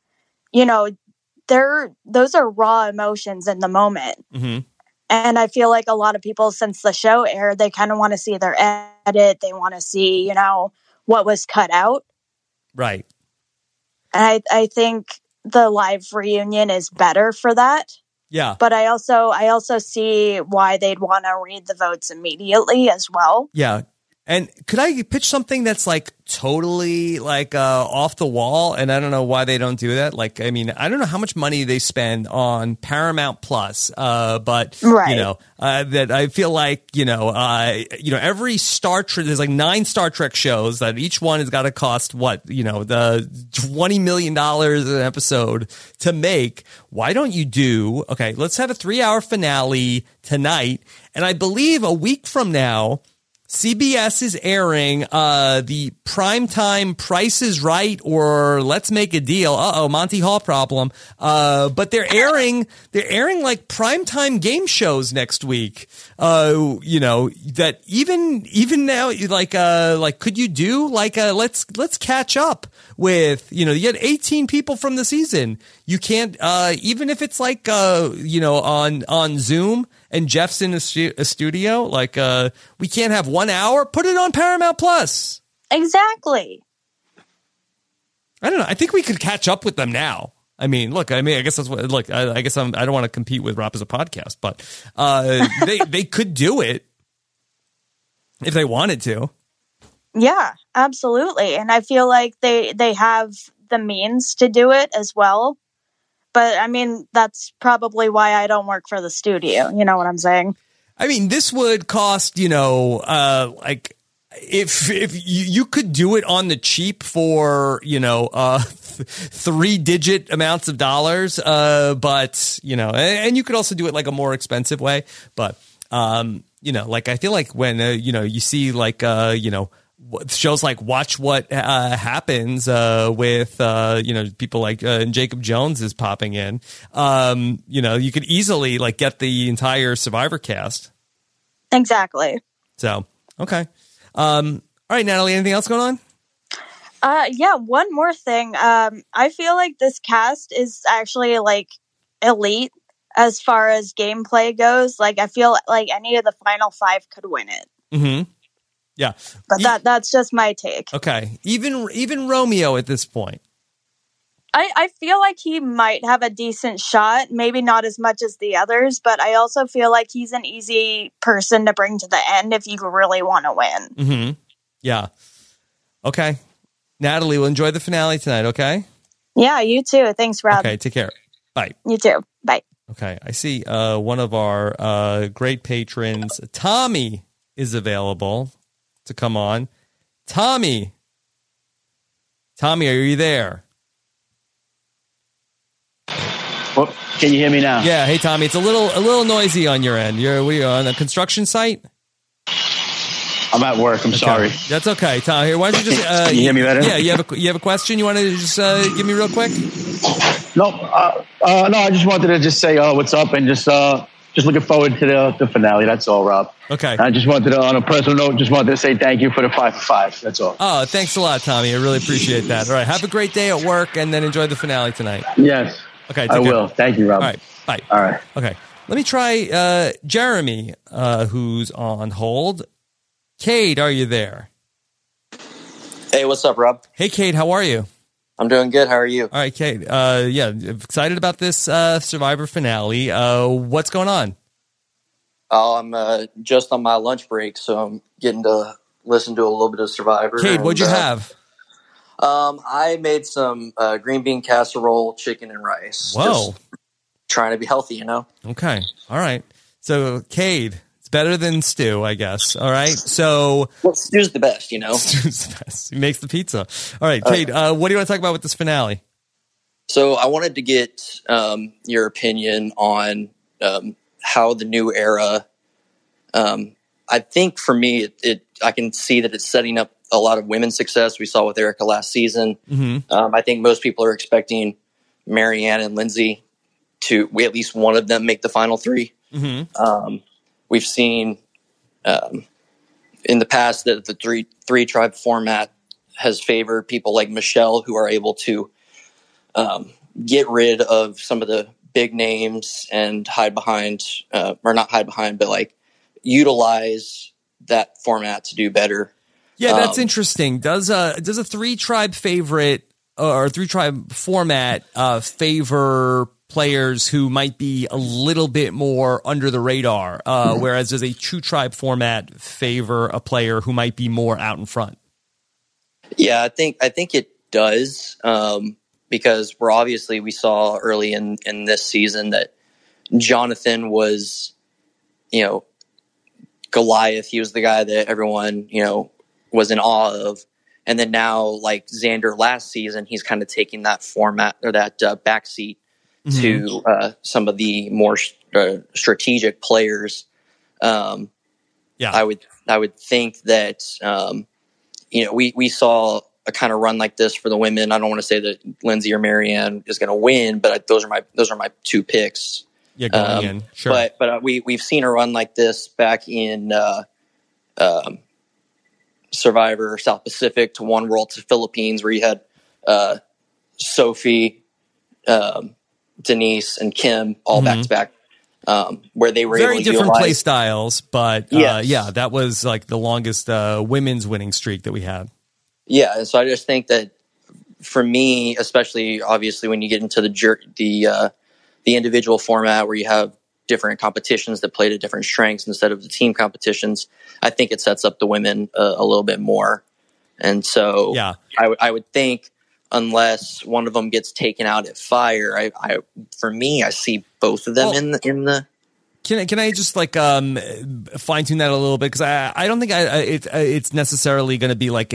Q: those are raw emotions in the moment. Mm-hmm. And I feel like a lot of people, since the show aired, they kind of want to see their edit. They want to see, what was cut out.
C: Right.
Q: And I think the live reunion is better for that.
C: Yeah.
Q: But I also see why they'd want to read the votes immediately as well.
C: Yeah. And could I pitch something that's like totally off the wall? And I don't know why they don't do that. I don't know how much money they spend on Paramount Plus, but
Q: right.
C: That I feel like every Star Trek, there's 9 Star Trek shows that each one has got to cost the $20 million an episode to make. Why don't you do let's have a 3-hour finale tonight, and I believe a week from now, CBS is airing the primetime Price is Right or Let's Make a Deal. Monty Hall problem. But they're airing like primetime game shows next week. That even now, could you do let's catch up with, you had 18 people from the season. You can't, even if it's on Zoom, and Jeff's in a studio, we can't have 1 hour. Put it on Paramount Plus.
Q: Exactly.
C: I don't know. I think we could catch up with them now. I guess that's what. Look, I guess I don't want to compete with Rob as a podcast, but they could do it if they wanted to.
Q: Yeah, absolutely. And I feel like they have the means to do it as well. But I mean, that's probably why I don't work for the studio. You know what I'm saying?
C: I mean, this would cost, like if you could do it on the cheap for, 3-digit amounts of dollars, but, and you could also do it like a more expensive way. But, like I feel like when, you see like, shows like Watch What Happens with, people like Jacob Jones is popping in, you could easily like get the entire Survivor cast.
Q: Exactly.
C: So, okay. All right, Natalie, anything else going on?
Q: Yeah, one more thing. I feel like this cast is actually like elite as far as gameplay goes. Like, I feel like any of the final 5 could win it.
C: Mm-hmm. Yeah.
Q: But that's just my take.
C: Okay. Even Romeo at this point.
Q: I feel like he might have a decent shot, maybe not as much as the others, but I also feel like he's an easy person to bring to the end if you really want to win.
C: Mm-hmm. Yeah. Okay. Natalie, we'll enjoy the finale tonight, okay?
Q: Yeah, you too. Thanks, Rob.
C: Okay, take care. Bye.
Q: You too. Bye.
C: Okay, I see one of our great patrons, Tommy, is available to come on. Tommy, are you there?
R: Oh, can you hear me now?
C: Yeah. Hey, Tommy, it's a little noisy on your end. We are on a construction site.
R: I'm at work. I'm sorry.
C: That's okay, Tom. Here, why don't you just?
R: Can you hear me better?
C: Yeah. You have a question? You want to just give me real quick?
R: No. No. I just wanted to just say what's up and just looking forward to the finale. That's all, Rob.
C: Okay.
R: I just wanted to, on a personal note, to say thank you for the 5 for 5. That's all.
C: Oh, thanks a lot, Tommy. I really appreciate that. All right. Have a great day at work, and then enjoy the finale tonight.
R: Yes.
C: Okay.
R: I will. Thank you, Rob.
C: All right. Bye.
R: All right.
C: Okay. Let me try Jeremy, who's on hold. Cade, are you there?
S: Hey, what's up, Rob?
C: Hey, Cade, how are you?
S: I'm doing good. How are you?
C: All right, Cade. Excited about this Survivor finale. What's going on?
S: Oh, I'm just on my lunch break, so I'm getting to listen to a little bit of Survivor.
C: Cade, what'd you have?
S: I made some green bean casserole, chicken, and rice.
C: Whoa.
S: Just trying to be healthy, you know?
C: Okay. All right. So, Cade, it's better than stew, I guess. All right. So,
S: well, stew's the best, you know?
C: Stew's the best. He makes the pizza. All right, Cade, what do you want to talk about with this finale?
S: So, I wanted to get your opinion on how the new era, I think for me, I can see that it's setting up a lot of women's success. We saw with Erica last season.
C: Mm-hmm.
S: I think most people are expecting Marianne and Lindsay to at least one of them make the final 3.
C: Mm-hmm.
S: We've seen in the past that the three tribe format has favored people like Michelle, who are able to get rid of some of the big names and hide behind, or not hide behind, but like utilize that format to do better.
C: Yeah, that's interesting. Does a 3-tribe favorite or 3-tribe format favor players who might be a little bit more under the radar, whereas does a 2-tribe format favor a player who might be more out in front?
S: Yeah, I think it does, because we saw early in this season that Jonathan was, Goliath. He was the guy that everyone, was in awe of. And then now, like Xander last season, he's kind of taking that format or that backseat to some of the more strategic players. I would think that we saw a kind of run like this for the women. I don't want to say that Lindsay or Marianne is going to win, but those are my 2 picks.
C: Yeah, going in, sure.
S: But we've seen a run like this back in Survivor South Pacific to One World to Philippines, where you had Sophie, Denise, and Kim all back to back, where they were
C: very
S: able to
C: different
S: utilize
C: play styles, but that was like the longest women's winning streak that we had.
S: Yeah, and so I just think that for me, especially obviously when you get into the individual format where you have different competitions that play to different strengths instead of the team competitions, I think it sets up the women a little bit more. And so I would think unless one of them gets taken out at fire. For me, I see both of them in the.
C: Can I just like fine tune that a little bit, because I don't think it's necessarily going to be like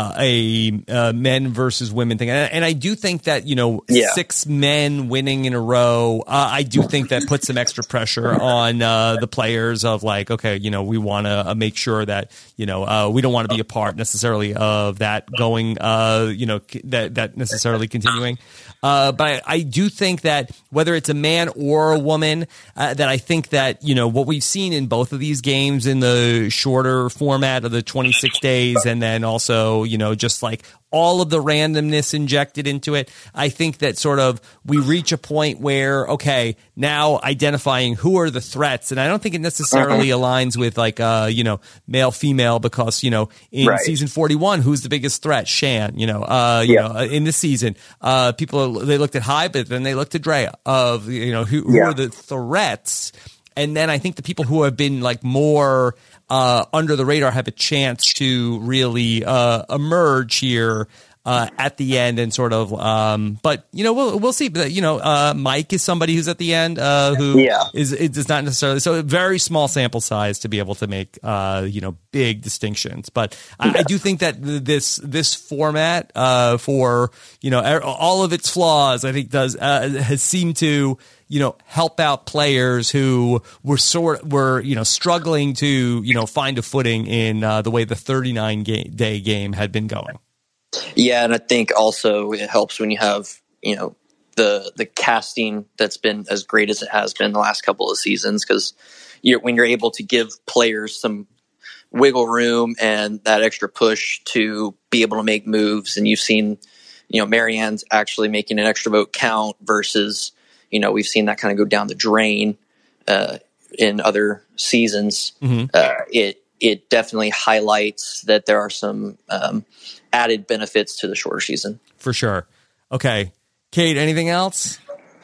C: a men versus women thing, and I do think that 6 men winning in a row, I do think that puts some extra pressure on the players of like, okay, we want to make sure that we don't want to be a part necessarily of that going that necessarily continuing. But I do think that whether it's a man or a woman, that I think that, what we've seen in both of these games in the shorter format of the 26 days, and then also, just like all of the randomness injected into it, I think that sort of we reach a point where, okay, now identifying who are the threats. And I don't think it necessarily aligns with like, male, female, because, in season 41, who's the biggest threat? Shan, in this season, they looked at High, but then they looked at Drea of, who are the threats. And then I think the people who have been like more under the radar have a chance to really emerge here at the end, and sort of. But we'll see. But Mike is somebody who's at the end who is not necessarily, so a very small sample size to be able to make big distinctions. But I do think that this format for all of its flaws, I think has seemed to help out players who were struggling to find a footing in the way the 39-day game had been going.
S: Yeah, and I think also it helps when you have the casting that's been as great as it has been the last couple of seasons, because when you're able to give players some wiggle room and that extra push to be able to make moves, and you've seen Marianne's actually making an extra vote count versus we've seen that kind of go down the drain in other seasons. It definitely highlights that there are some added benefits to the shorter season. For sure.
C: Okay. Kate, anything else?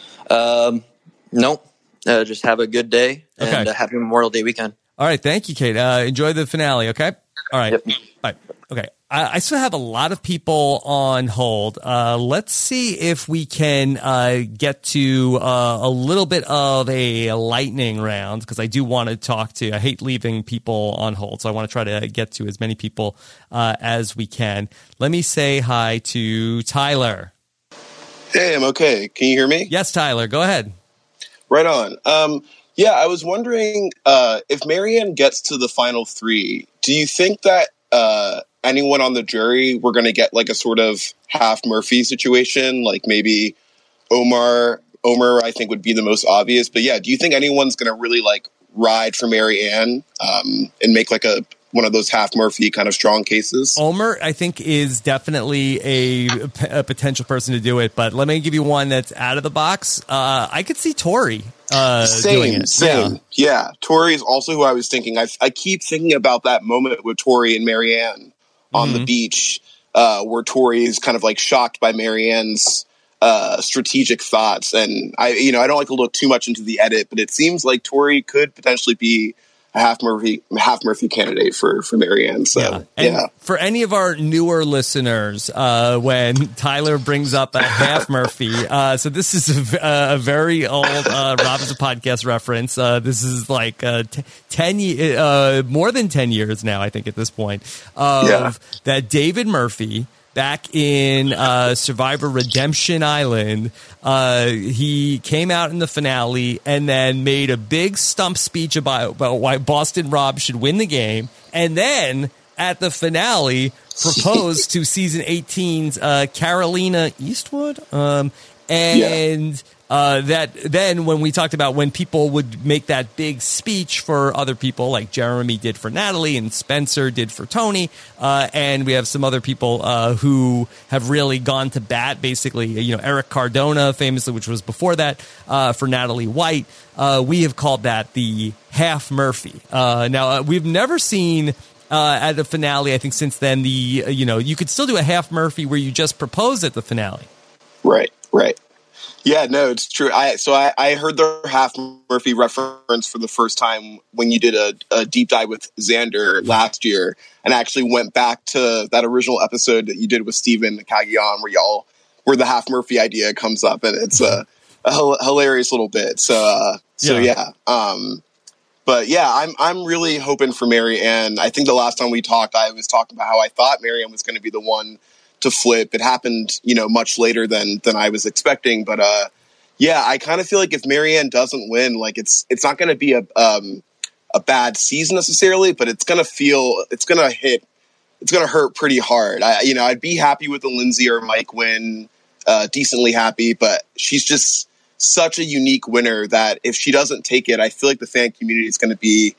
S: Nope. Just have a good day and happy Memorial Day weekend.
C: All right. Thank you, Kate. Enjoy the finale. Okay. All right. Yep. Bye. Okay. I still have a lot of people on hold. Let's see if we can get to a little bit of a lightning round, because I do want to talk to. I hate leaving people on hold, so I want to try to get to as many people as we can. Let me say hi to Tyler.
T: Hey, I'm okay. Can you hear me?
C: Yes, Tyler. Go ahead.
T: Right on. I was wondering if Marianne gets to the final 3, do you think that anyone on the jury we're going to get like a sort of half Murphy situation? Like maybe Omar, I think, would be the most obvious. But yeah, do you think anyone's going to really like ride for Marianne and make like one of those half Murphy kind of strong cases?
C: Omar, I think, is definitely a potential person to do it. But let me give you one that's out of the box. I could see Tori doing it.
T: Same. Yeah. Tori is also who I was thinking. I keep thinking about that moment with Tori and Marianne on the beach, where Tori is kind of like shocked by Marianne's strategic thoughts. And I don't like to look too much into the edit, but it seems like Tori could potentially be a half Murphy candidate for Marianne. So
C: for any of our newer listeners, when Tyler brings up a half Murphy, so this is a very old Rob is a Podcast reference. This is like 10 more than 10 years now, I think, at this point, that David Murphy, back in Survivor Redemption Island, he came out in the finale and then made a big stump speech about why Boston Rob should win the game. And then at the finale, proposed to season 18's Carolina Eastwood. That then when we talked about when people would make that big speech for other people, like Jeremy did for Natalie and Spencer did for Tony, and we have some other people who have really gone to bat, basically, Eric Cardona famously, which was before that, for Natalie White. We have called that the half Murphy. Now, we've never seen at the finale, I think since then, you could still do a half Murphy where you just propose at the finale.
T: Right. Yeah, no, it's true. I heard the half Murphy reference for the first time when you did a deep dive with Xander last year, and actually went back to that original episode that you did with Steven Cagayan, where y'all where the Half Murphy idea comes up, and it's a hilarious little bit. So yeah. But yeah, I'm really hoping for Marianne. I think the last time we talked, I was talking about how I thought Marianne was going to be the one to flip. It happened, much later than I was expecting. But yeah, I kind of feel like if Marianne doesn't win, like it's not going to be a bad season necessarily, but it's going to hurt pretty hard. I'd be happy with a Lindsay or Mike win, decently happy, but she's just such a unique winner that if she doesn't take it, I feel like the fan community is going to be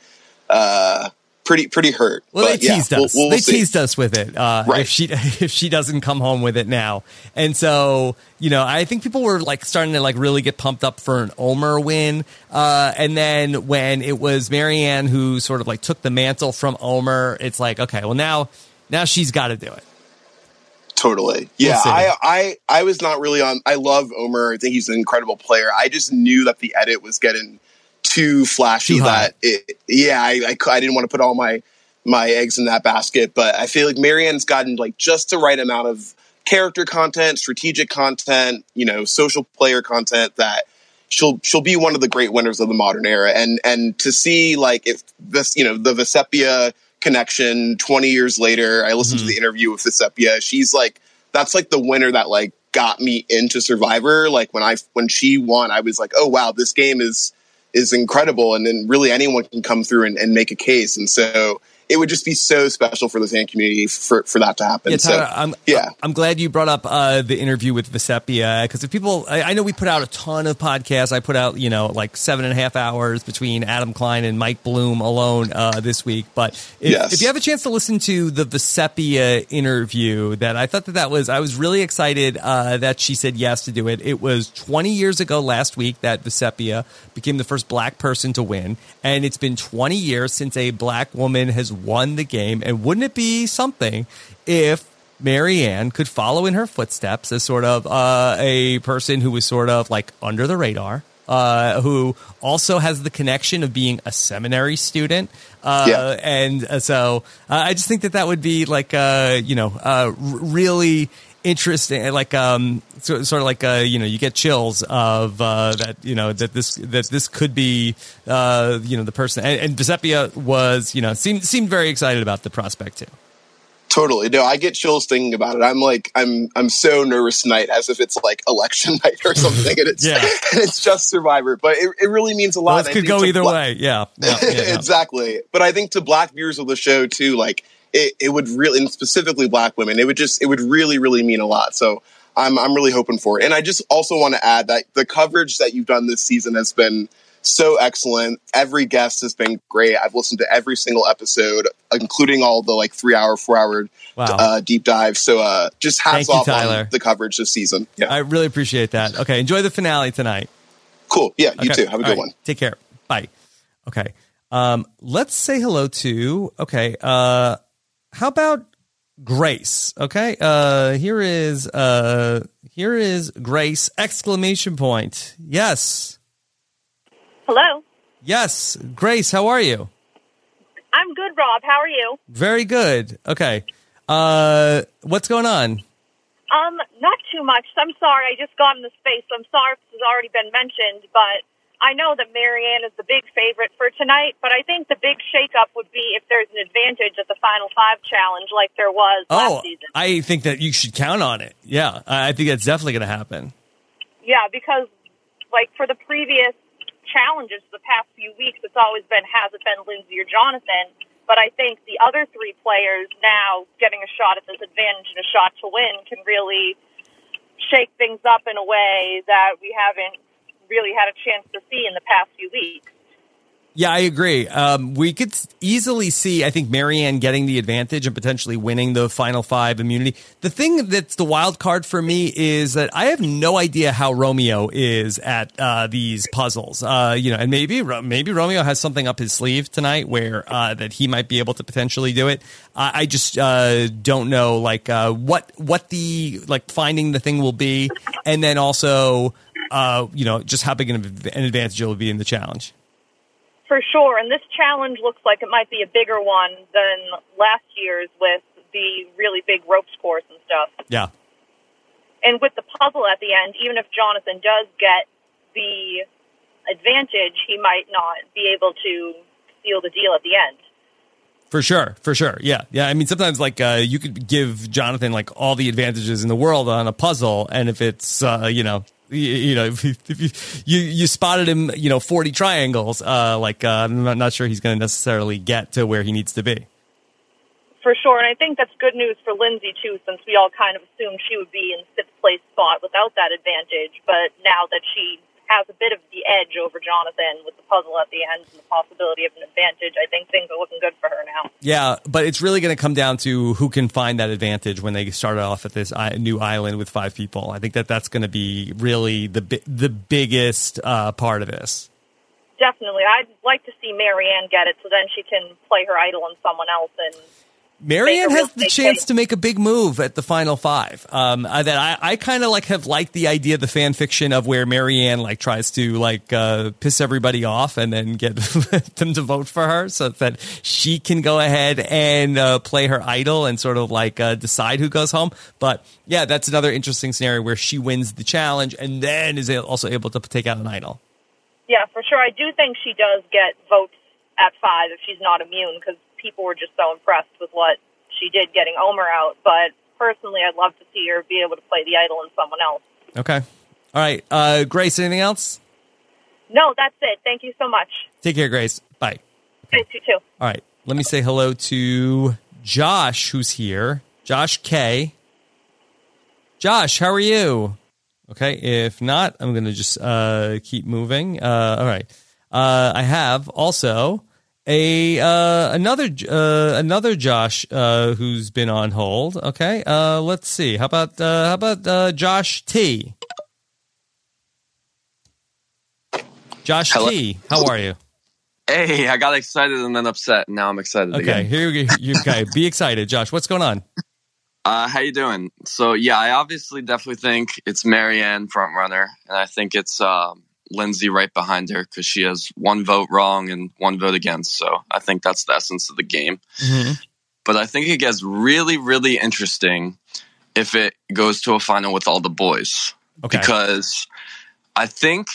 T: pretty hurt.
C: Well,
T: but
C: they teased us.
T: We'll
C: they
T: see.
C: teased us with it.
T: Right.
C: If she doesn't come home with it now, and so I think people were like starting to like really get pumped up for an Omer win, and then when it was Marianne who sort of like took the mantle from Omer, it's like, okay, well now she's got to do it.
T: Totally. Yeah, I was not really on. I love Omer. I think he's an incredible player. I just knew that the edit was getting too flashy. I didn't want to put all my eggs in that basket. But I feel like Marianne's gotten like just the right amount of character content, strategic content, social player content that she'll be one of the great winners of the modern era. And to see like if this, the Vecepia connection 20 years later, I listened to the interview with Vecepia. She's like, that's like the winner that like got me into Survivor. Like when she won, I was like, oh wow, this game is incredible. And then really anyone can come through and make a case. And so it would just be so special for the fan community for that to happen.
C: Yeah, Tyler, I'm glad you brought up the interview with Vecepia, because if people, I know we put out a ton of podcasts. I put out, like 7.5 hours between Adam Klein and Mike Bloom alone this week. But if you have a chance to listen to the Vecepia interview, I was really excited that she said yes to do it. It was 20 years ago last week that Vecepia became the first black person to win. And it's been 20 years since a black woman has won the game. And wouldn't it be something if Marianne could follow in her footsteps as sort of a person who was sort of like under the radar, who also has the connection of being a seminary student. And so I just think that would be like, really interesting, like sort of like you get chills of that this could be the person, and Vecepia was seemed very excited about the prospect too.
T: Totally. No, I get chills thinking about it. I'm like, I'm so nervous tonight, as if it's like election night or something, and it's just Survivor. But it really means a lot.
C: Well, this could go either way. Yeah.
T: Exactly. But I think to black viewers of the show too, like it would really, and specifically black women, it would really, really mean a lot. So I'm really hoping for it. And I just also want to add that the coverage that you've done this season has been so excellent. Every guest has been great. I've listened to every single episode, including all the like 4 hour deep dive. So just hats off on the coverage this season. Yeah,
C: I really appreciate that. Okay, enjoy the finale tonight.
T: Cool. Yeah, you too. Have a good one.
C: Take care. Bye. Okay. Let's say hello to. Okay. How about Grace? Okay. Here is Grace! Exclamation point. Yes.
U: Hello.
C: Yes, Grace. How are you?
U: I'm good, Rob. How are you?
C: Very good. Okay. What's going on?
U: Not too much. I'm sorry. I just got in the space. I'm sorry if this has already been mentioned, but I know that Marianne is the big favorite for tonight, but I think the big shakeup would be if there's an advantage at the Final Five challenge like there was last season.
C: I think that you should count on it. Yeah, I think that's definitely going to happen.
U: Yeah, because like for the previous challenges the past few weeks, it's always been, has it been Lindsay or Jonathan? But I think the other three players now getting a shot at this advantage and a shot to win can really shake things up in a way that we haven't really had a chance to see in the past few weeks.
C: Yeah, I agree. We could easily see, I think, Marianne getting the advantage and potentially winning the Final Five immunity. The thing that's the wild card for me is that I have no idea how Romeo is at these puzzles. And maybe Romeo has something up his sleeve tonight where that he might be able to potentially do it. I just don't know, like what the finding the thing will be, and then also just how big an advantage it will be in the challenge.
U: For sure, and this challenge looks like it might be a bigger one than last year's with the really big ropes course and stuff.
C: Yeah.
U: And with the puzzle at the end, even if Jonathan does get the advantage, he might not be able to seal the deal at the end.
C: For sure. Yeah. I mean, sometimes you could give Jonathan like all the advantages in the world on a puzzle, and if it's if you spotted him 40 triangles, I'm not sure he's going to necessarily get to where he needs to be.
U: For sure, and I think that's good news for Lindsay, too, since we all kind of assumed she would be in 6th place spot without that advantage. But now that she has a bit of the edge over Jonathan with the puzzle at the end and the possibility of an advantage, I think things are looking good for her now.
C: Yeah, but it's really going to come down to who can find that advantage when they start off at this new island with 5 people. I think that's going to be really the biggest part of this.
U: Definitely. I'd like to see Marianne get it so then she can play her idol on someone else and
C: Marianne has the chance to make a big move at the final 5. That I kind of have liked the idea, the fan fiction of where Marianne tries to piss everybody off and then get them to vote for her so that she can go ahead and play her idol and sort of decide who goes home. But yeah, that's another interesting scenario where she wins the challenge and then is also able to take out an idol.
U: Yeah, for sure. I do think she does get votes at 5 if she's not immune, because people were just so impressed with what she did getting Omar out. But personally, I'd love to see her be able to play the idol in someone else.
C: Okay. All right. Grace, anything else?
U: No, that's it. Thank you so much.
C: Take care, Grace. Bye.
U: Thanks, you too.
C: All right. Let me say hello to Josh, who's here. Josh K. Josh, how are you? Okay. If not, I'm going to just keep moving. All right. I have also another Josh who's been on hold. Okay, let's see. How about Josh T? Josh
A: Hello.
C: T, how are you?
A: Hey, I got excited and then upset. Now I'm excited again.
C: Okay, here we go. Okay, be excited, Josh. What's going on?
A: How you doing? So yeah, I obviously definitely think it's Marianne front runner, and I think it's Lindsay right behind her because she has 1 vote wrong and 1 vote against. So I think that's the essence of the game. Mm-hmm. But I think it gets really, really interesting if it goes to a final with all the boys. Okay. Because I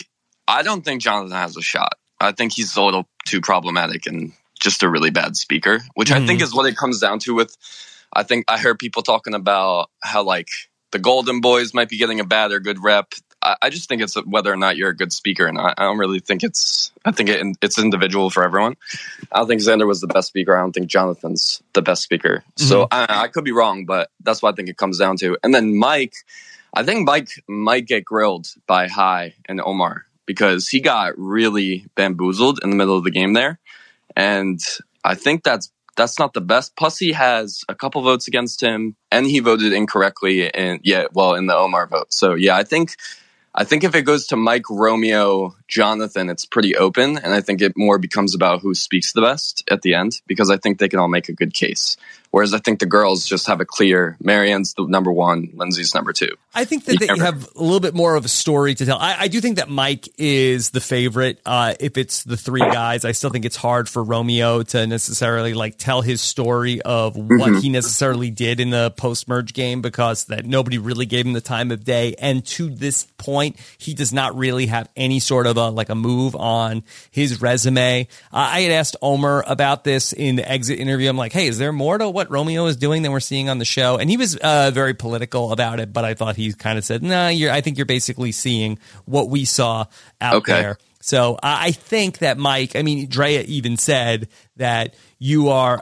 A: don't think Jonathan has a shot. I think he's a little too problematic and just a really bad speaker, which I think is what it comes down to with, I think I heard people talking about how the Golden Boys might be getting a bad or good rep. I just think it's whether or not you're a good speaker or not. I don't really think it's individual for everyone. I don't think Xander was the best speaker. I don't think Jonathan's the best speaker. Mm-hmm. So I could be wrong, but that's what I think it comes down to. And then Mike, I think Mike might get grilled by Hai and Omar because he got really bamboozled in the middle of the game there. And I think that's not the best. Plus, he has a couple votes against him, and he voted incorrectly in the Omar vote. So, yeah, I think if it goes to Mike, Romeo, Jonathan, it's pretty open, and I think it more becomes about who speaks the best at the end, because I think they can all make a good case. Whereas I think the girls just have a clear, Marianne's the number 1, Lindsay's number 2.
C: I think that you have a little bit more of a story to tell. I do think that Mike is the favorite. If it's the 3 guys, I still think it's hard for Romeo to necessarily tell his story of what he necessarily did in the post-merge game, because that nobody really gave him the time of day. And to this point, he does not really have any sort of a move on his resume. I had asked Omar about this in the exit interview. I'm like, hey, is there more to what Romeo is doing than we're seeing on the show? And he was very political about it, but I thought he kind of said, nah, I think you're basically seeing what we saw out there. So I think that Mike, Drea even said that you are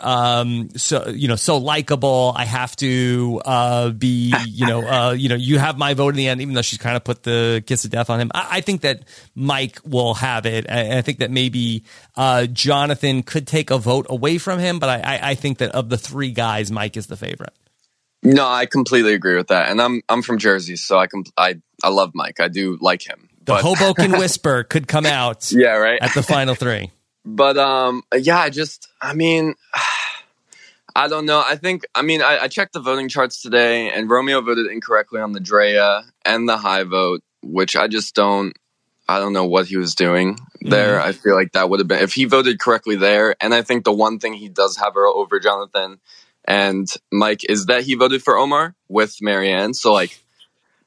C: so likable. I have to be, you have my vote in the end, even though she's kind of put the kiss of death on him. I think that Mike will have it. And I think that maybe Jonathan could take a vote away from him. But I think that of the 3 guys, Mike is the favorite.
A: No, I completely agree with that. And I'm from Jersey, so I love Mike. I do like him.
C: The Hoboken Whisper could come out at the final 3.
A: But, I don't know. I checked the voting charts today, and Romeo voted incorrectly on the Drea and the Hai vote, which I don't know what he was doing there. I feel like that would have been, if he voted correctly there, and I think the one thing he does have over Jonathan and Mike is that he voted for Omar with Marianne. So,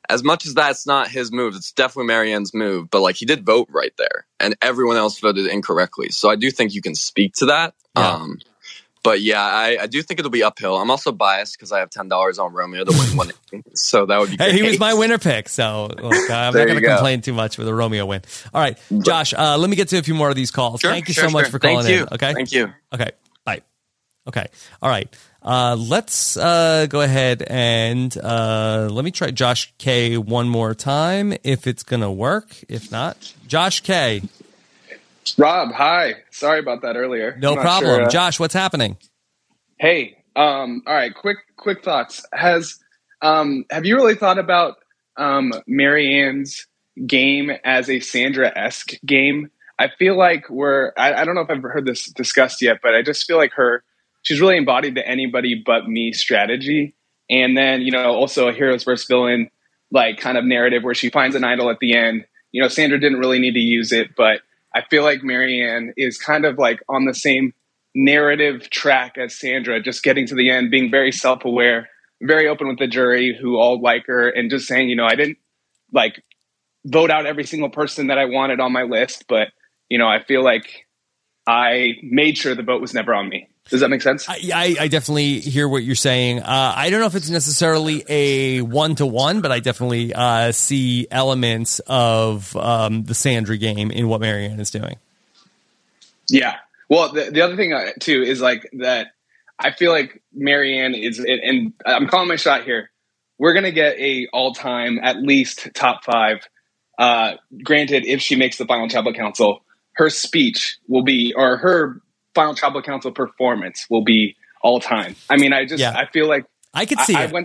A: as much as that's not his move, it's definitely Marianne's move. But like, he did vote right there, and everyone else voted incorrectly. So I do think you can speak to that.
C: Yeah.
A: But yeah, I do think it'll be uphill. I'm also biased because I have $10 on Romeo to win one. So that would be great.
C: Hey, he was my winner pick. So look, I'm not going to complain too much with a Romeo win. All right, Josh, let me get to a few more of these calls.
A: Sure,
C: Thank you so much for calling in. Okay.
A: Thank you.
C: Okay. Bye. Okay. All right. Let's go ahead and let me try Josh K one more time if it's going to work. If not, Josh K.
B: Rob, hi. Sorry about that earlier.
C: No problem. Sure, Josh, what's happening?
B: Hey, all right, quick thoughts. Have you really thought about Marianne's game as a Sandra-esque game? I feel like I don't know if I've heard this discussed yet, but I just feel like she's really embodied the anybody but me strategy. And then, also a heroes versus villain, like kind of narrative where she finds an idol at the end. Sandra didn't really need to use it, but I feel like Marianne is kind of like on the same narrative track as Sandra, just getting to the end, being very self-aware, very open with the jury who all like her, and just saying, I didn't like vote out every single person that I wanted on my list, but, I feel like I made sure the vote was never on me. Does that make sense?
C: I definitely hear what you're saying. I don't know if it's necessarily a one-to-one, but I definitely see elements of the Sandra game in what Marianne is doing.
B: Yeah. Well, the other thing, too, is like that I feel like Marianne is, and I'm calling my shot here, we're going to get a all-time, at least top 5. Granted, if she makes the final Tribal Council, her speech will be, or her final Tribal Council performance will be all time. I mean, I feel like
C: I could see it.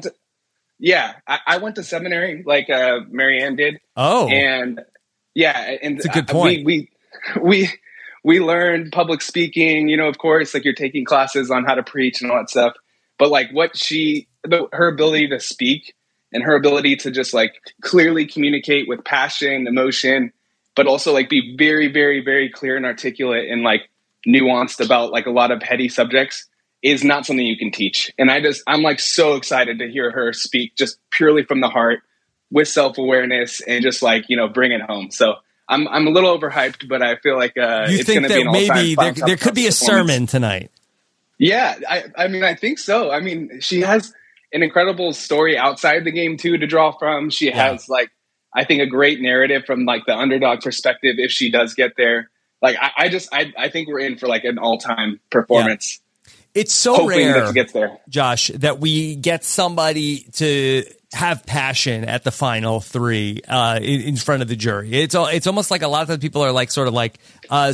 B: I went to seminary like Marianne did.
C: Oh,
B: and and
C: it's a good point.
B: We learned public speaking, of course, like you're taking classes on how to preach and all that stuff. But like her ability to speak and her ability to just like clearly communicate with passion, emotion, but also like be very, very, very clear and articulate and like nuanced about like a lot of heady subjects is not something you can teach. And I'm like so excited to hear her speak just purely from the heart with self-awareness and just like, bring it home. So I'm a little overhyped, but I feel like it's going to be an all-time.
C: Maybe there could be a sermon tonight.
B: Yeah. I mean, I think so. I mean, she has an incredible story outside the game too, to draw from. She has like, I think a great narrative from like the underdog perspective. If she does get there, like, I think we're in for like an all-time performance.
C: Yeah. It's so rare
B: that she gets there,
C: Josh, that we get somebody to have passion at the final 3 in front of the jury. It's almost like a lot of the people are like sort of like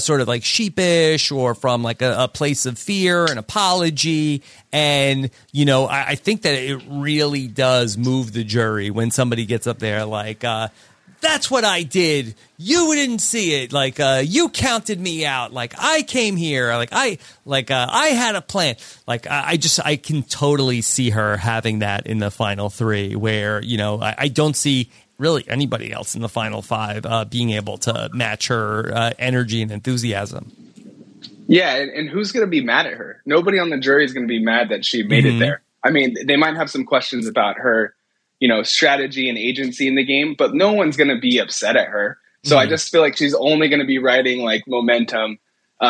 C: sheepish or from like a place of fear and apology. And, I think that it really does move the jury when somebody gets up there like, that's what I did. You didn't see it. Like, you counted me out. Like, I came here. I had a plan. Like, I can totally see her having that in the final 3 where, I don't see really anybody else in the final 5 being able to match her energy and enthusiasm.
B: Yeah. And who's going to be mad at her? Nobody on the jury is going to be mad that she made it there. I mean, they might have some questions about her, strategy and agency in the game, but no one's going to be upset at her. So I just feel like she's only going to be riding like momentum,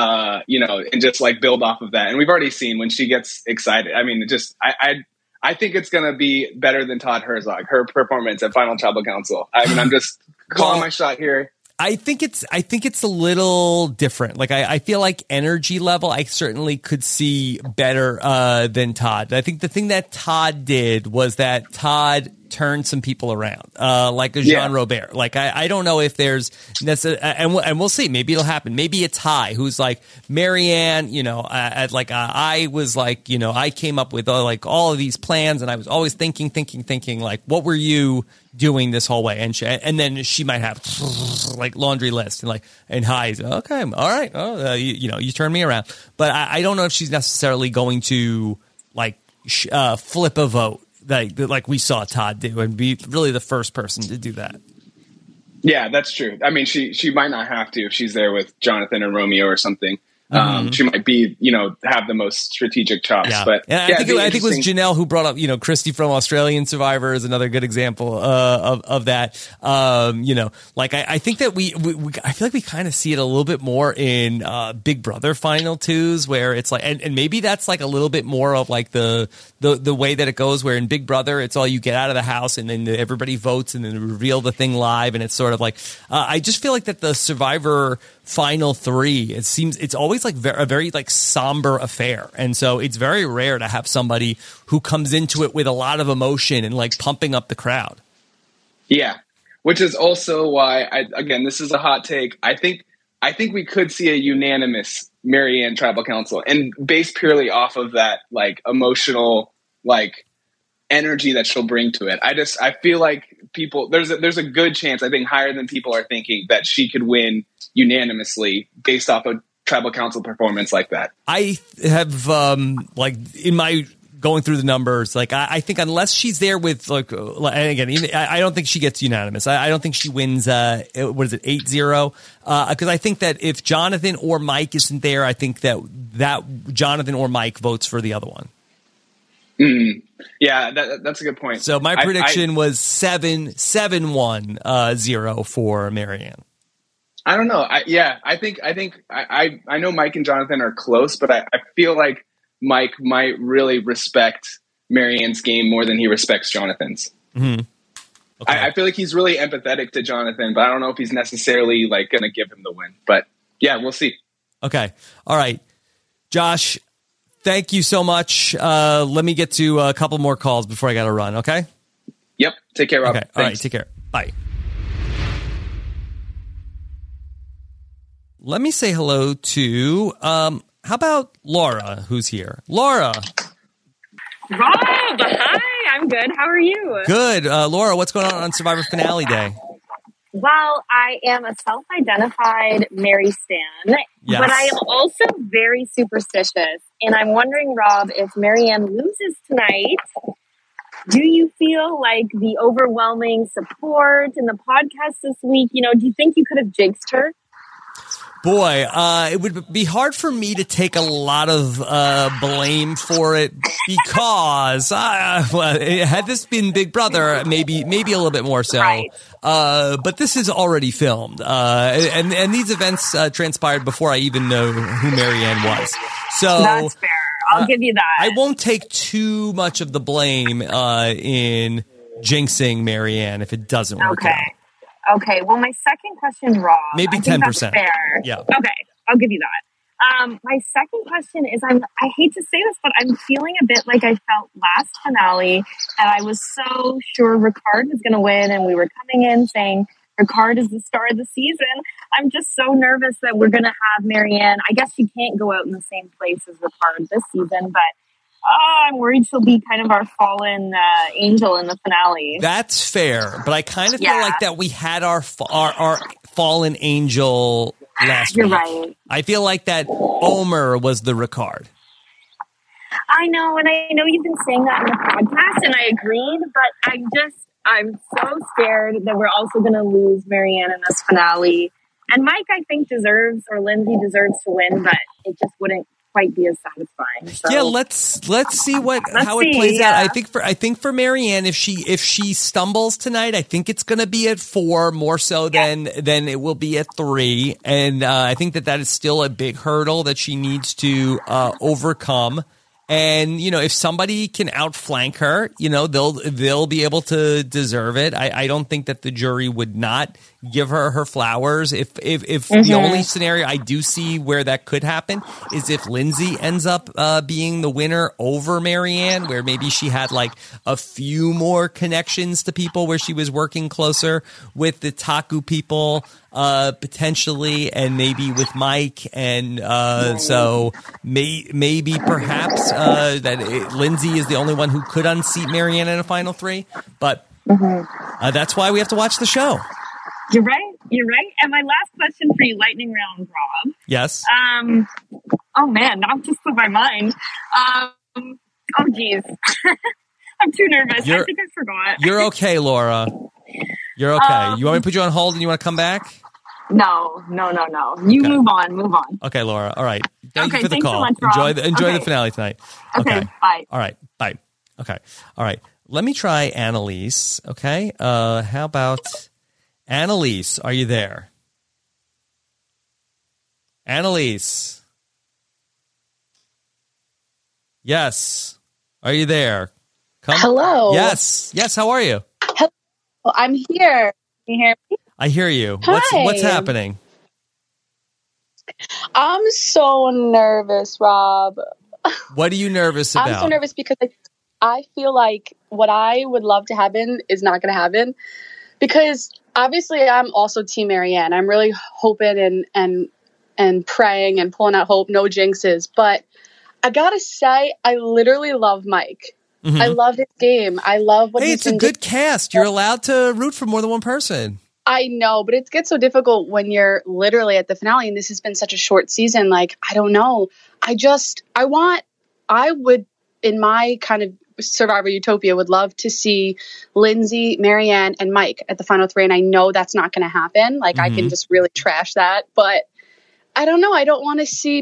B: and just like build off of that. And we've already seen when she gets excited. I mean, I think it's going to be better than Todd Herzog, her performance at Final Tribal Council. I mean, I'm just calling my shot here.
C: I think it's a little different. Like I feel like energy level, I certainly could see better than Todd. I think the thing that Todd did was that Todd turned some people around, like a Jean Robert. Like I don't know if there's and we'll see. Maybe it'll happen. Maybe it's Ty, who's like Marianne. I was like, I came up with like all of these plans, and I was always thinking. Like, what were you doing this whole way? And then she might have like laundry list and High's okay, all right. Oh, you turned me around, but I don't know if she's necessarily going to like flip a vote like we saw Todd do and be really the first person to do that.
B: Yeah, that's true. I mean, she might not have to if she's there with Jonathan or Romeo or something. She might be, have the most strategic chops.
C: Yeah.
B: But
C: I think it was Janelle who brought up, Christy from Australian Survivor is another good example of that. I think that I feel like we kind of see it a little bit more in Big Brother Final Twos, where it's like, and maybe that's like a little bit more of like the way that it goes, where in Big Brother it's all you get out of the house and then everybody votes and then reveal the thing live, and it's sort of like I just feel like that the Survivor Final Three, it's always like a very like somber affair, and so it's very rare to have somebody who comes into it with a lot of emotion and like pumping up the crowd.
B: Yeah, which is also why this is a hot take. I think we could see a unanimous Maryanne Tribal Council, and based purely off of that like emotional like energy that she'll bring to it. I feel like people there's a good chance, I think higher than people are thinking, that she could win unanimously based off of Tribal Council performance like that.
C: I have in my going through the numbers, like I think unless she's there with and again, I don't think she gets unanimous. I don't think she wins. What is it, 8-0? Because I think that if Jonathan or Mike isn't there, I think that Jonathan or Mike votes for the other one.
B: Yeah, that's a good point.
C: So my prediction was 7-1-0 for Maryanne.
B: I don't know. I know Mike and Jonathan are close, but I feel like Mike might really respect Maryanne's game more than he respects Jonathan's.
C: Mm-hmm. Okay.
B: I feel like he's really empathetic to Jonathan, but I don't know if he's necessarily like going to give him the win. But yeah, we'll see.
C: Okay. All right. Josh, thank you so much. Let me get to a couple more calls before I got to run. Okay.
B: Yep. Take care, Rob.
C: Okay. All right. Take care. Bye. Let me say hello to, how about Laura, who's here? Laura.
D: Rob, hi. I'm good. How are you?
C: Good. Laura, what's going on Survivor Finale Day?
D: Well, I am a self-identified Mary Stan,
C: yes,
D: but I am also very superstitious. And I'm wondering, Rob, if Maryanne loses tonight, do you feel like the overwhelming support in the podcast this week, do you think you could have jinxed her?
C: Boy, it would be hard for me to take a lot of blame for it because had this been Big Brother, maybe a little bit more so.
D: Right.
C: But this is already filmed, and these events transpired before I even know who Maryanne was. So
D: that's fair. I'll give you that.
C: I won't take too much of the blame in jinxing Maryanne if it doesn't work out.
D: Okay, well, my second question, Rob.
C: Maybe 10%.
D: Fair.
C: Yeah.
D: Okay, I'll give you that. My second question is, I hate to say this, but I'm feeling a bit like I felt last finale, and I was so sure Ricard was going to win, and we were coming in saying Ricard is the star of the season. I'm just so nervous that we're going to have Maryanne. I guess she can't go out in the same place as Ricard this season, but I'm worried she'll be kind of our fallen angel in the finale.
C: That's fair, but I kind of feel like that we had our fallen angel last week.
D: You're right.
C: I feel like that Omer was the Ricard.
D: I know, and I know you've been saying that in the podcast, and I agreed, but I'm so scared that we're also going to lose Maryanne in this finale. And Mike, I think, Lindsay deserves to win, but it just wouldn't quite be as satisfying. So.
C: Yeah, let's see how it plays out. I think for Maryanne, if she stumbles tonight, I think it's going to be at 4 more so than it will be at 3, and I think that is still a big hurdle that she needs to overcome. And, if somebody can outflank her, they'll be able to deserve it. I don't think that the jury would not give her flowers. If the only scenario I do see where that could happen is if Lindsay ends up being the winner over Maryanne, where maybe she had like a few more connections to people, where she was working closer with the Taku people, potentially, and maybe with Mike, and so maybe perhaps that Lindsay is the only one who could unseat Maryanne in a final 3, but that's why we have to watch the show.
D: You're right. And my last question for you, lightning round, Rob.
C: Yes.
D: Oh man, now I'm just with my mind. Oh geez, I'm too nervous. I think I forgot.
C: You're okay, Laura. You're okay. You want me to put you on hold and you want to come back?
D: No. You move on.
C: Okay, Laura. All right. Thank you
D: Okay,
C: for the
D: thanks so
C: call.
D: much, Rob.
C: Enjoy the
D: Okay.
C: finale tonight.
D: Okay, bye.
C: All right, bye. Okay. All right. Let me try Annalise. Okay. How about Annalise? Are you there? Annalise. Yes. Are you there?
E: Hello.
C: Yes. How are you?
E: Hello. I'm here. Can you hear me?
C: I hear you.
E: Hi.
C: What's happening?
E: I'm so nervous, Rob.
C: What are you nervous about?
E: I'm so nervous because I feel like what I would love to happen is not going to happen. Because obviously I'm also Team Marianne. I'm really hoping and praying and pulling out hope, no jinxes. But I gotta say, I literally love Mike.
C: Mm-hmm.
E: I love his game. I love what
C: Hey,
E: he's
C: it's a good cast. You're allowed to root for more than one person.
E: I know, but it gets so difficult when you're literally at the finale, and this has been such a short season. Like, I don't know. I would, in my kind of Survivor Utopia, would love to see Lindsay, Marianne, and Mike at the final three. And I know that's not going to happen. Like, I can just really trash that. But I don't know. I don't want to see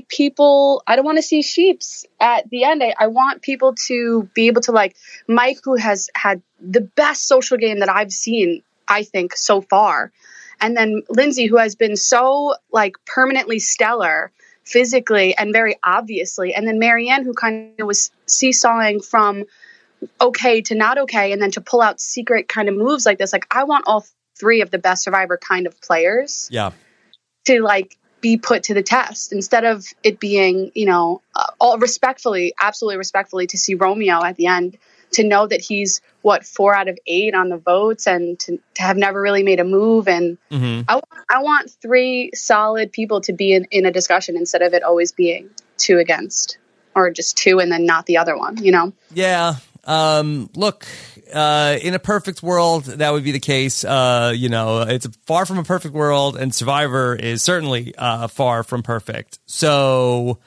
E: sheeps at the end. I want people to be able to, like, Mike, who has had the best social game that I've seen, I think, so far. And then Lindsay, who has been so, like, permanently stellar physically and very obviously. And then Marianne, who kind of was seesawing from okay to not okay, and then to pull out secret kind of moves like this. Like, I want all three of the best Survivor kind of players to, like, be put to the test instead of it being, all respectfully, absolutely respectfully, to see Romeo at the end, to know that he's 4 out of 8 on the votes, and to have never really made a move. And I want 3 solid people to be in a discussion instead of it always being 2 against, or just 2 and then not the other one,
C: Yeah. Look, in a perfect world, that would be the case. It's far from a perfect world, and Survivor is certainly far from perfect. So,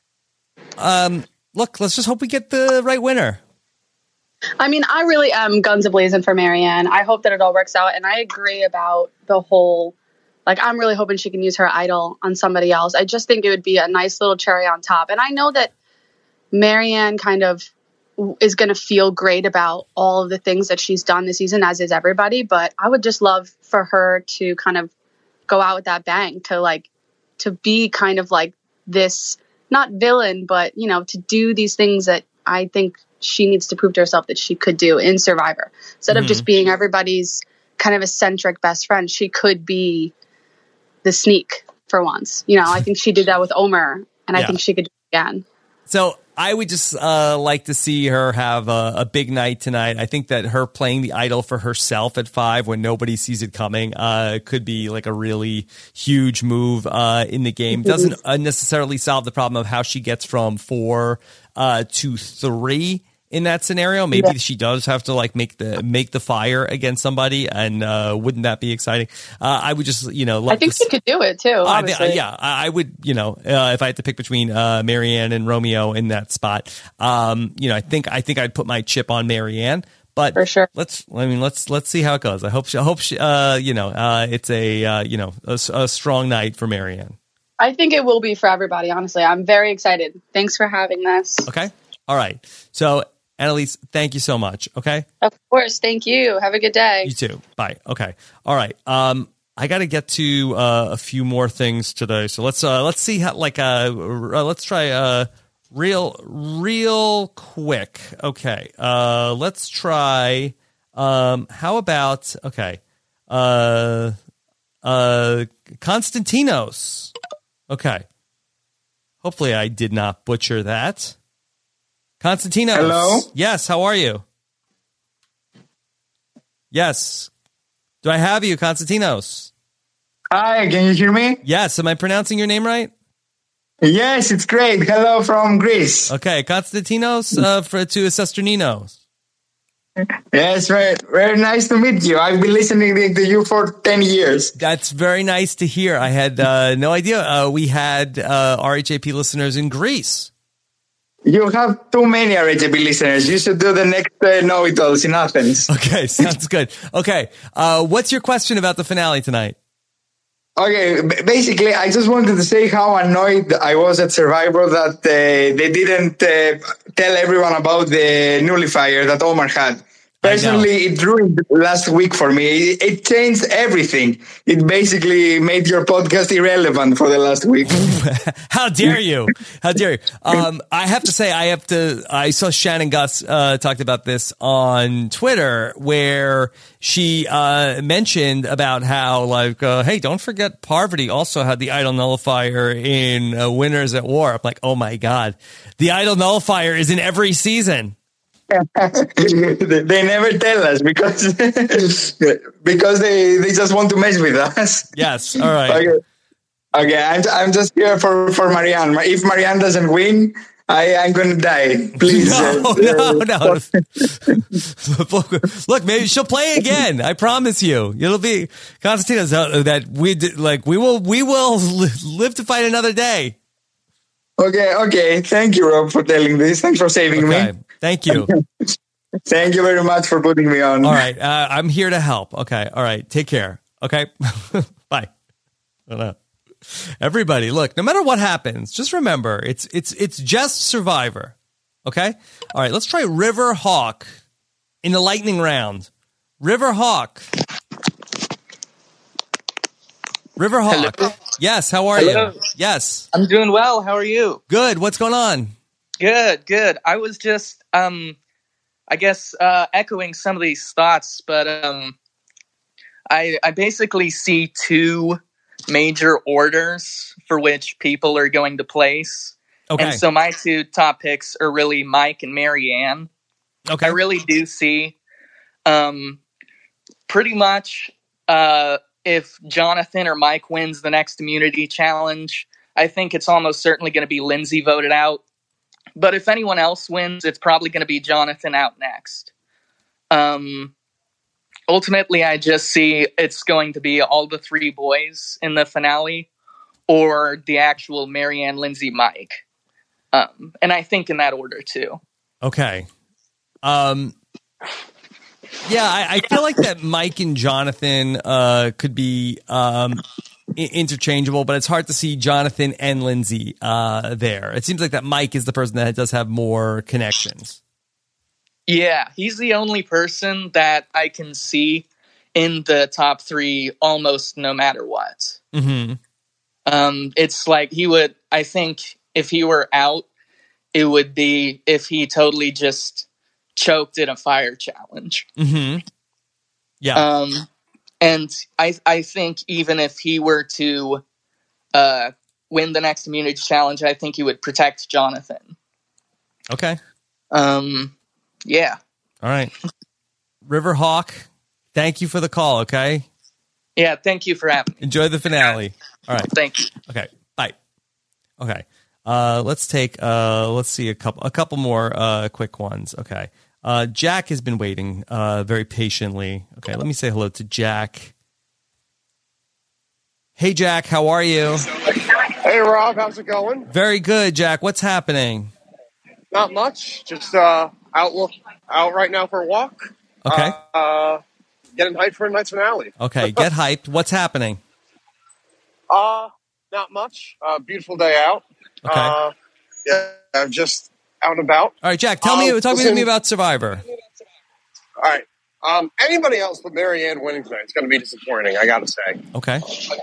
C: look, let's just hope we get the right winner.
E: I mean, I really am guns a-blazing for Marianne. I hope that it all works out, and I agree about the whole, like, I'm really hoping she can use her idol on somebody else. I just think it would be a nice little cherry on top. And I know that Marianne kind of is going to feel great about all of the things that she's done this season, as is everybody. But I would just love for her to kind of go out with that bang, to be kind of like this, not villain, but, to do these things that I think she needs to prove to herself that she could do in Survivor. Instead of just being everybody's kind of eccentric best friend, she could be the sneak for once. I think she did that with Omer, and I think she could do it again.
C: So I would just like to see her have a big night tonight. I think that her playing the idol for herself at 5 when nobody sees it coming could be like a really huge move in the game. Doesn't necessarily solve the problem of how she gets from 4 to 3 in that scenario. Maybe she does have to make the fire against somebody, and wouldn't that be exciting? I would just love
E: I think she could do it too. Honestly.
C: I would if I had to pick between Marianne and Romeo in that spot. I think I'd put my chip on Marianne. But
E: for sure,
C: let's see how it goes. I hope she it's a strong night for Marianne.
E: I think it will be for everybody. Honestly, I'm very excited. Thanks for having this.
C: Okay. All right. So, Annalise, thank you so much. Okay.
E: Of course. Thank you. Have a good day.
C: You too. Bye. Okay. All right. I got to get to a few more things today. So let's see how let's try real quick. Okay. Let's try. How about Konstantinos. Okay. Hopefully I did not butcher that. Konstantinos.
V: Hello?
C: Yes, how are you? Yes. Do I have you, Konstantinos?
V: Hi, can you hear me?
C: Yes. Am I pronouncing your name right?
V: Yes, it's great. Hello from Greece.
C: Okay, Konstantinos to Sesternino.
V: Yes, right. Very nice to meet you. I've been listening to you for 10 years.
C: That's very nice to hear. I had no idea we had RHAP listeners in Greece.
V: You have too many RHAP listeners. You should do the next Know-It-Alls in Athens.
C: Okay, sounds good. Okay, what's your question about the finale tonight?
V: Okay, basically, I just wanted to say how annoyed I was at Survivor that they didn't tell everyone about the nullifier that Omar had. Personally, it ruined last week for me. It changed everything. It basically made your podcast irrelevant for the last week.
C: How dare you? How dare you? I have to say, I saw Shannon Gus talked about this on Twitter, where she mentioned about how, like, hey, don't forget Parvati also had the idol nullifier in Winners at War. I'm like, oh my God. The idol nullifier is in every season.
V: They never tell us because they just want to mess with us.
C: Yes. All right.
V: Okay. I'm just here for Marianne. If Marianne doesn't win, I'm going to die. Please.
C: No. Look, maybe she'll play again. I promise you. It'll be Constantino's that we will live to fight another day.
V: Okay. Thank you, Rob, for telling this. Thanks for saving me.
C: Thank you.
V: Thank you very much for putting me on.
C: All right. I'm here to help. Okay. All right. Take care. Okay. Bye. Everybody, look, no matter what happens, just remember it's just Survivor. Okay. All right. Let's try River Hawk in the lightning round. River Hawk.
F: Hello?
C: Yes. How are
F: Hello?
C: you? Yes.
F: I'm doing well. How are you?
C: Good. What's going on?
F: Good. I was just, I guess, echoing some of these thoughts, but I basically see two major orders for which people are going to place.
C: Okay.
F: And so my two top picks are really Mike and Marianne.
C: Okay.
F: I really do see pretty much if Jonathan or Mike wins the next immunity challenge, I think it's almost certainly going to be Lindsay voted out. But if anyone else wins, it's probably going to be Jonathan out next. Ultimately, I just see it's going to be all the three boys in the finale or the actual Marianne, Lindsay, Mike. And I think in that order, too.
C: Okay. Yeah, I feel like that Mike and Jonathan could be interchangeable, but it's hard to see Jonathan and Lindsay there. It seems like that Mike is the person that does have more connections.
F: Yeah, he's the only person that I can see in the top three almost no matter what.
C: Mm-hmm.
F: It's like he would, I think if he were out, it would be if he totally just choked in a fire challenge.
C: Mm-hmm. Yeah.
F: And I think even if he were to win the next immunity challenge, I think he would protect Jonathan.
C: Okay.
F: Yeah.
C: All right. Riverhawk, thank you for the call, okay?
F: Yeah, thank you for having me.
C: Enjoy the finale. All right.
F: Thank you.
C: Okay. Bye. Okay. Let's see a couple more quick ones. Okay. Jack has been waiting very patiently. Okay, let me say hello to Jack. Hey, Jack, how are you?
G: Hey, Rob, how's it going?
C: Very good, Jack. What's happening?
G: Not much. Just out right now for a walk.
C: Okay.
G: Getting hyped for tonight's finale.
C: Okay, get hyped. What's happening?
G: Not much. Beautiful day out.
C: Okay.
G: Yeah, I'm just out and about.
C: All right, Jack, talk to me about Survivor.
G: All right. Anybody else but Marianne winning tonight is going to be disappointing, I got to say.
C: Okay.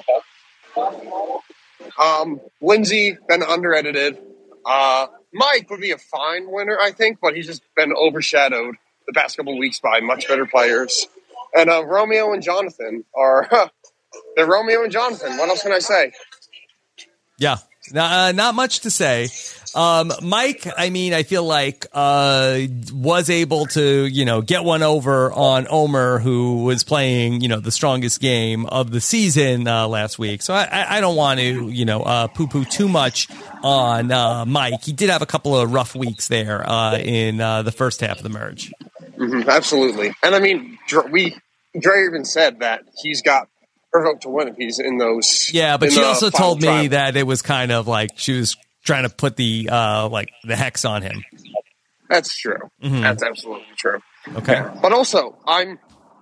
G: Lindsay, been under-edited. Mike would be a fine winner, I think, but he's just been overshadowed the past couple of weeks by much better players. And Romeo and Jonathan are they're Romeo and Jonathan. What else can I say?
C: Yeah. Not much to say. Mike, I mean, I feel like was able to, get one over on Omer, who was playing, the strongest game of the season last week. So I don't want to, poo-poo too much on Mike. He did have a couple of rough weeks there in the first half of the merge.
G: Mm-hmm, absolutely. And I mean, Dre even said that he's got her vote to win if he's in those.
C: Yeah, but she also told me that it was kind of like she was trying to put the the hex on him.
G: That's true. Mm-hmm. That's absolutely true.
C: Okay.
G: Yeah. But also, I'm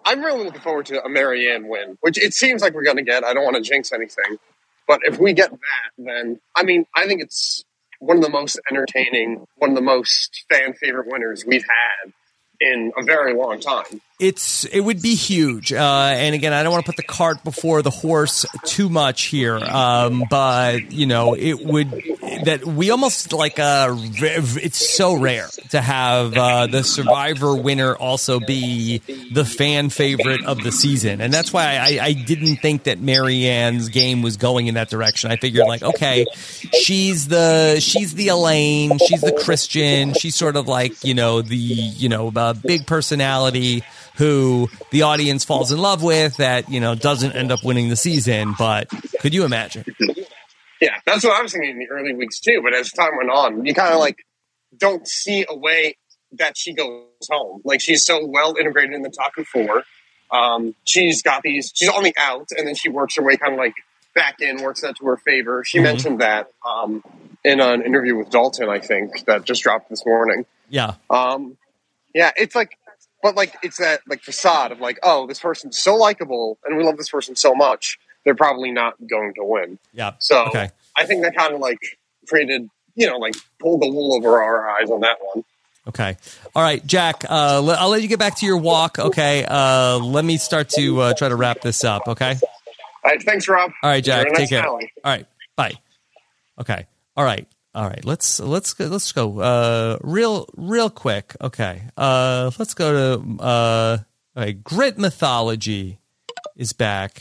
G: I'm really looking forward to a Marianne win, which it seems like we're going to get. I don't want to jinx anything. But if we get that, then, I think it's one of the most entertaining, one of the most fan-favorite winners we've had in a very long time.
C: It would be huge. And again, I don't want to put the cart before the horse too much here. But, it would, that we almost it's so rare to have the Survivor winner also be the fan favorite of the season. And that's why I didn't think that Marianne's game was going in that direction. I figured okay, she's the Elaine, she's the Christian, she's sort of the big personality who the audience falls in love with that, doesn't end up winning the season. But could you imagine?
G: Yeah, that's what I was thinking in the early weeks too. But as time went on, you kind of don't see a way that she goes home. She's so well integrated in the top four. She's on the out, and then she works her way kind of back in, works that to her favor. She mentioned that in an interview with Dalton, I think, that just dropped this morning.
C: Yeah.
G: Yeah, it's but it's that facade of oh, this person's so likable and we love this person so much, they're probably not going to win.
C: Yeah.
G: So I think that kind of created, pulled the wool over our eyes on that one.
C: Okay. All right, Jack, I'll let you get back to your walk. Okay. Let me start to try to wrap this up. Okay.
G: All right. Thanks, Rob.
C: All right, Jack.
G: Nice
C: Take care.
G: finale.
C: All right. Bye. Okay. All right. Let's go real quick. Okay. Let's go to Grit Mythology is back.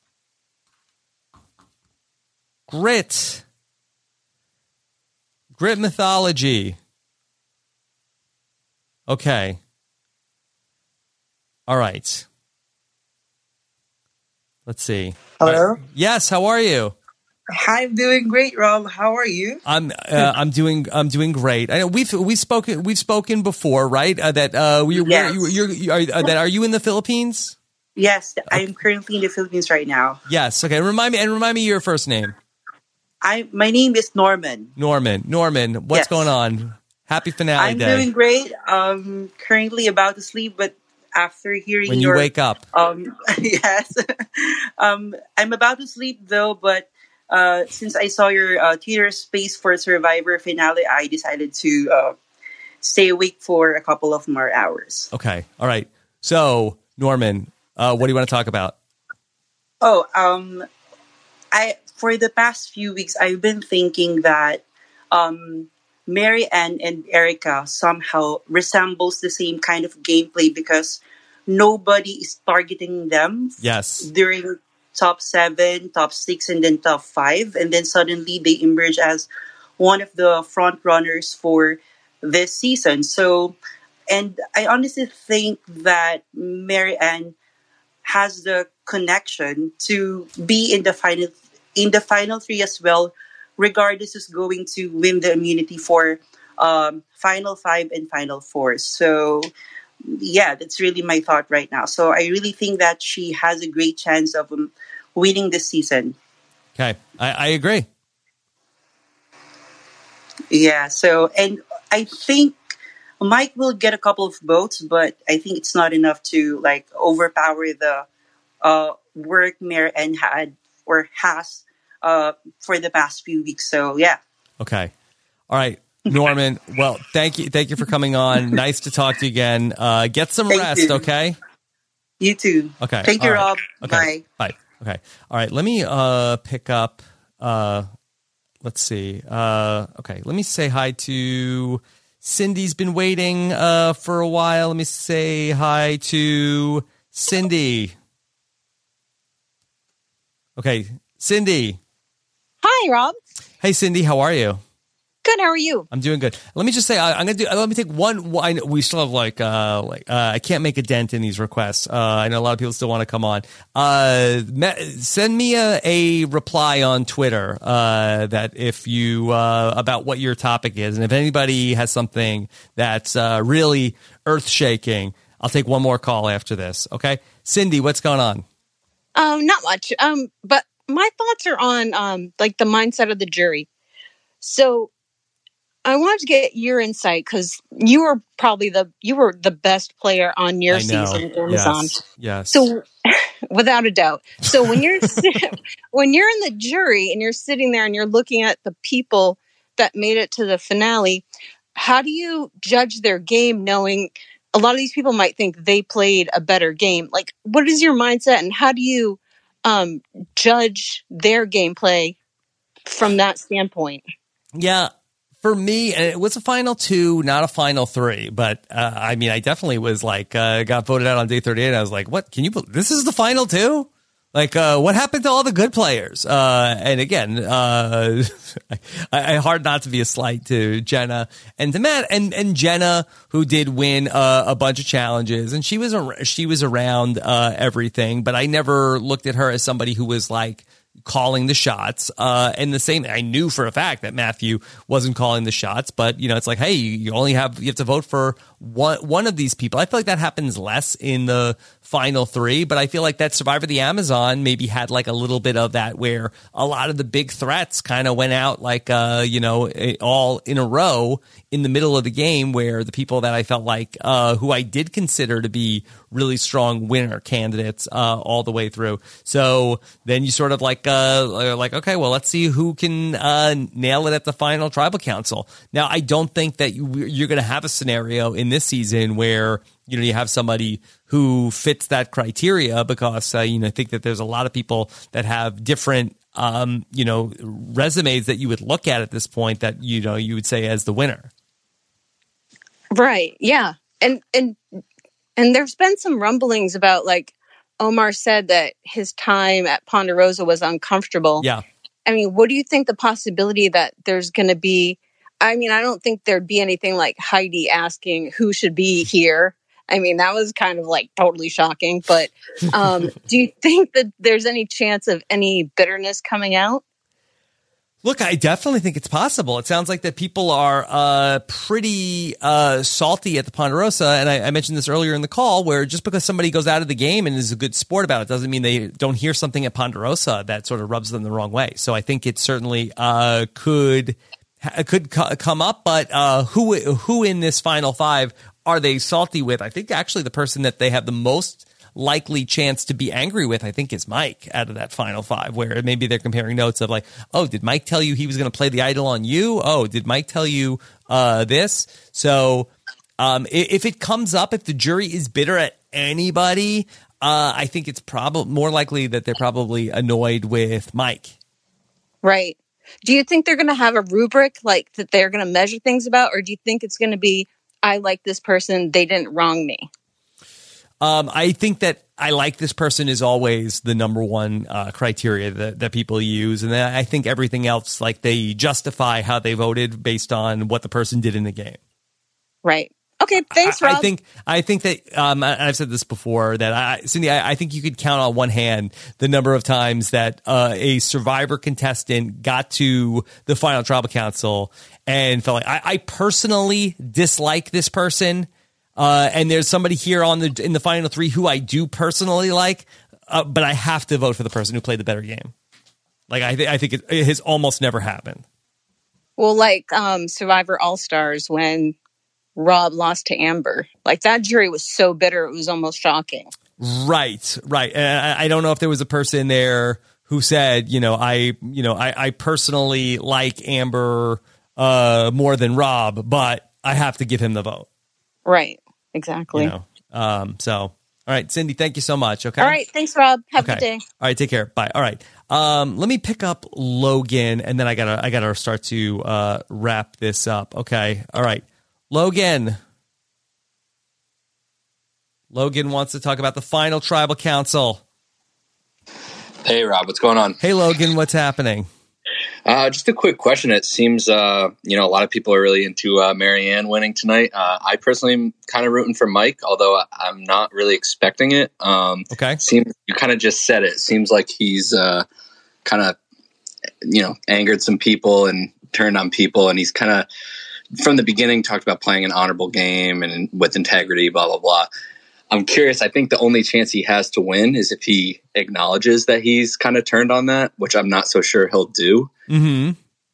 C: Grit Mythology. Okay. All right. Let's see.
H: Hello?
C: Yes, how are you?
H: I'm doing great, Rob. How are you?
C: I'm doing great. I know we've spoken before, right? Are you in the Philippines?
H: Yes, I'm currently in the Philippines right now.
C: Yes. Okay. Remind me your first name.
H: My name is Norman.
C: Norman. What's going on? Happy finale day.
H: I'm doing great. Currently about to sleep, but after hearing
C: when you wake up,
H: yes, I'm about to sleep though, but. Since I saw your Twitter space for Survivor finale, I decided to stay awake for a couple of more hours.
C: Okay. All right. So, Norman, what do you want to talk about?
H: Oh, for the past few weeks, I've been thinking that Marianne and Erica somehow resembles the same kind of gameplay because nobody is targeting them.
C: Yes.
H: During top 7, top 6, and then top 5. And then suddenly they emerge as one of the front runners for this season. So, and I honestly think that Marianne has the connection to be in the final 3 as well, regardless who's going to win the immunity for final 5 and final 4. So, yeah, that's really my thought right now. So I really think that she has a great chance of winning this season.
C: Okay, I agree.
H: Yeah, so, and I think Mike will get a couple of votes, but I think it's not enough to overpower the work Marianne had or has for the past few weeks. So, yeah.
C: Okay. All right. Norman, well, thank you for coming on. Nice to talk to you again. Get some rest, okay?
H: You too.
C: Okay.
H: Thank you,
C: right.
H: Rob.
C: Okay. Bye. Okay. All right. Let me pick up. Let's see. Okay. Let me say hi to Cindy's been waiting for a while. Let me say hi to Cindy. Okay, Cindy.
I: Hi, Rob.
C: Hey, Cindy. How are you?
I: Good. How are you?
C: I'm doing good. Let me just say, let me take one. We still have I can't make a dent in these requests. I know a lot of people still want to come on. Send me a reply on Twitter that if you about what your topic is, and if anybody has something that's really earth shaking, I'll take one more call after this. Okay, Cindy, what's going on?
I: Not much. But my thoughts are on the mindset of the jury. So I wanted to get your insight because you were probably the best player on your season, Amazon.
C: Yes.
I: So, without a doubt. So when you're when you're in the jury and you're sitting there and you're looking at the people that made it to the finale, how do you judge their game, knowing a lot of these people might think they played a better game? Like, what is your mindset, and how do you judge their gameplay from that standpoint?
C: Yeah. For me, it was a final 2, not a final 3. But I mean, I definitely was like, got voted out on day 38. I was like, what? Can you believe this is the final 2? Like, what happened to all the good players? And again, I hard not to be a slight to Jenna and to Matt and Jenna, who did win a bunch of challenges, and she was around everything. But I never looked at her as somebody who was like calling the shots. And the same, I knew for a fact that Matthew wasn't calling the shots, but you know, it's like, hey, you have to vote for one of these people. I feel like that happens less in the final 3, but I feel like that Survivor the Amazon maybe had like a little bit of that, where a lot of the big threats kind of went out like, all in a row in the middle of the game, where the people that I felt like, who I did consider to be really strong winner candidates, all the way through. So then you sort of like, okay, well, let's see who can, nail it at the final tribal council. Now, I don't think that you're going to have a scenario in this season where, you know, you have somebody who fits that criteria, because, I think that there's a lot of people that have different, resumes that you would look at this point that, you would say as the winner.
I: Right. Yeah. And there's been some rumblings about, like, Omar said that his time at Ponderosa was uncomfortable.
C: Yeah.
I: I mean, what do you think the possibility that there's going to be? I mean, I don't think there'd be anything like Heidi asking who should be here. I mean, that was kind of like totally shocking. But do you think that there's any chance of any bitterness coming out?
C: Look, I definitely think it's possible. It sounds like that people are pretty salty at the Ponderosa. And I mentioned this earlier in the call, where just because somebody goes out of the game and is a good sport about it doesn't mean they don't hear something at Ponderosa that sort of rubs them the wrong way. So I think it certainly could come up. But who in this final 5 are they salty with? I think actually the person that they have the most likely chance to be angry with, I think, is Mike out of that final 5, where maybe they're comparing notes of like, oh, did Mike tell you he was going to play the idol on you? Oh, did Mike tell you this? So if it comes up, if the jury is bitter at anybody, I think it's probably more likely that they're probably annoyed with Mike.
I: Right. Do you think they're going to have a rubric like that they're going to measure things about, or do you think it's going to be, I like this person, they didn't wrong me?
C: I think that I like this person is always the number one criteria that people use. And then I think everything else, like, they justify how they voted based on what the person did in the game.
I: Right. Okay. Thanks, Rob.
C: I think that I've said this before, that Cindy, I think you could count on one hand the number of times that a Survivor contestant got to the final tribal council and felt like, I personally dislike this person. And there's somebody here in the final 3 who I do personally like, but I have to vote for the person who played the better game. Like, I think it has almost never happened.
I: Well, like Survivor All-Stars, when Rob lost to Amber, like, that jury was so bitter it was almost shocking.
C: Right. And I don't know if there was a person there who said, I personally like Amber more than Rob, but I have to give him the vote.
I: Right. Exactly.
C: So, all right, Cindy, thank you so much. Okay.
I: All right. Thanks, Rob. Have a good day.
C: All right. Take care. Bye. All right. Let me pick up Logan, and then I gotta start to wrap this up. Okay. All right. Logan wants to talk about the final tribal council.
K: Hey, Rob, what's going on?
C: Hey, Logan, what's happening?
K: Just a quick question. It seems, a lot of people are really into Marianne winning tonight. I personally am kind of rooting for Mike, although I'm not really expecting it.
C: Okay.
K: You kind of just said it. It seems like he's kind of, angered some people and turned on people. And he's kind of, from the beginning, talked about playing an honorable game and with integrity, blah, blah, blah. I'm curious. I think the only chance he has to win is if he acknowledges that he's kind of turned on that, which I'm not so sure he'll do.
C: Mm-hmm.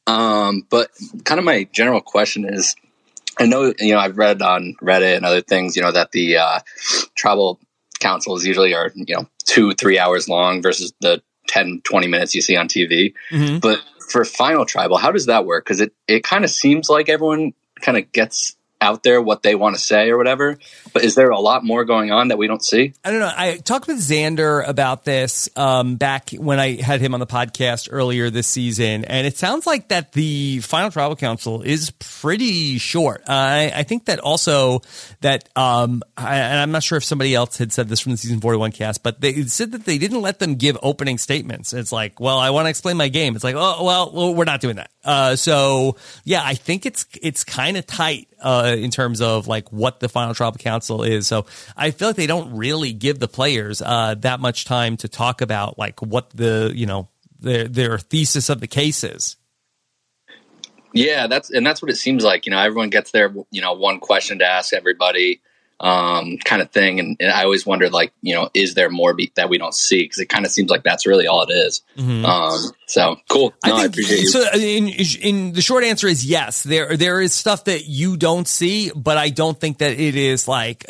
K: But kind of my general question is, I know, I've read on Reddit and other things, that the tribal councils usually are, 2-3 hours long versus the 10-20 minutes you see on TV.
C: Mm-hmm.
K: But for Final Tribal, how does that work? Because it kind of seems like everyone kind of gets out there what they want to say or whatever, but is there a lot more going on that we don't see?
C: I don't know. I talked with Xander about this back when I had him on the podcast earlier this season, and it sounds like that the Final Tribal Council is pretty short. I think that also that, and I'm not sure if somebody else had said this from the season 41 cast, but they said that they didn't let them give opening statements. It's like, well, I want to explain my game. It's like, oh, well, we're not doing that. So yeah, I think it's kind of tight in terms of like what the Final Tribal Council is. So I feel like they don't really give the players that much time to talk about like what the, their thesis of the case is.
K: Yeah, that's what it seems like. Everyone gets their, one question to ask everybody, kind of thing. And I always wondered, like, is there more that we don't see? Because it kind of seems like that's really all it is.
C: Mm-hmm.
K: So cool. No, I appreciate you.
C: So in the short answer is yes, there is stuff that you don't see, but I don't think that it is like,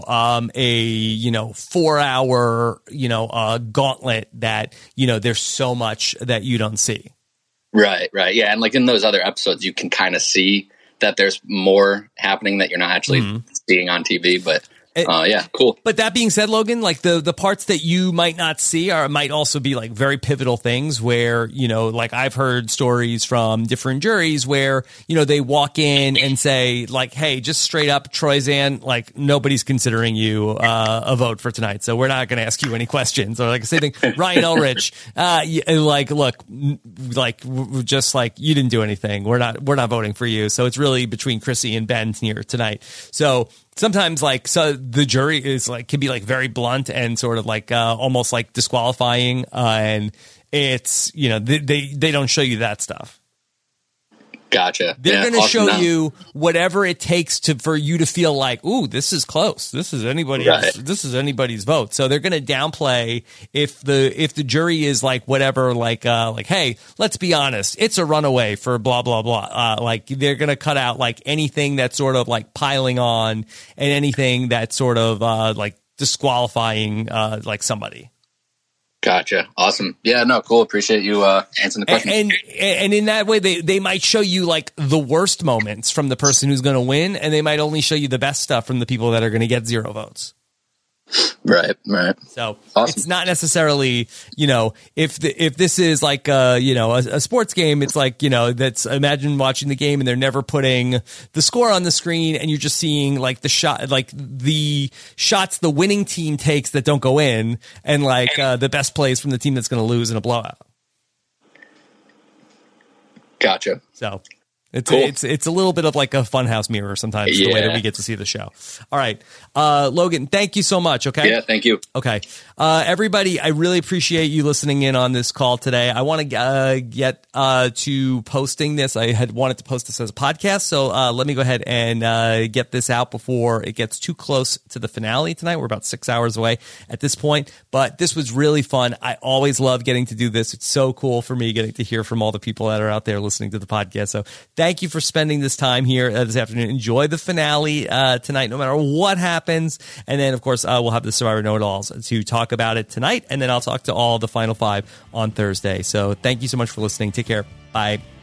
C: a 4 hour, gauntlet that, there's so much that you don't see.
K: Right. Yeah. And like in those other episodes, you can kind of see that there's more happening that you're not actually seeing on TV, but yeah, cool.
C: But that being said, Logan, like the parts that you might not see might also be like very pivotal things where, like I've heard stories from different juries where, they walk in and say like, hey, just straight up, Troyzan, like nobody's considering you a vote for tonight. So we're not going to ask you any questions. Or like same thing, Ryan Ulrich, like, look, like just like you didn't do anything. We're not voting for you. So it's really between Chrissy and Ben here tonight. So sometimes the jury is like, can be like very blunt and sort of like, almost like disqualifying. And it's, they don't show you that stuff.
K: Gotcha.
C: They're going to show you whatever it takes for you to feel like, ooh, this is close. This is anybody's vote. So they're going to downplay if the jury is like whatever, like, hey, let's be honest, it's a runaway for blah, blah, blah. Like they're going to cut out like anything that's sort of like piling on and anything that's sort of, like disqualifying, like somebody.
K: Gotcha. Awesome. Yeah, no, cool. Appreciate you answering the question.
C: And in that way, they might show you like the worst moments from the person who's going to win, and they might only show you the best stuff from the people that are going to get 0 votes.
K: Right.
C: So
K: awesome.
C: It's not necessarily, if this is like, a sports game, it's like, that's imagine watching the game and they're never putting the score on the screen and you're just seeing like the shots the winning team takes that don't go in and like the best plays from the team that's going to lose in a blowout.
K: Gotcha.
C: So it's
K: cool.
C: It's a little bit of like a funhouse mirror sometimes, the way that we get to see the show. All right. Logan, thank you so much. Okay.
K: Yeah, thank you.
C: Okay. Everybody, I really appreciate you listening in on this call today. I want to get to posting this. I had wanted to post this as a podcast. So let me go ahead and get this out before it gets too close to the finale tonight. We're about 6 hours away at this point, but this was really fun. I always love getting to do this. It's so cool for me getting to hear from all the people that are out there listening to the podcast. So thank you for spending this time here this afternoon. Enjoy the finale tonight, no matter what happens. And then, of course, we'll have the Survivor Know-It-Alls to talk about it tonight. And then I'll talk to all the Final 5 on Thursday. So thank you so much for listening. Take care. Bye.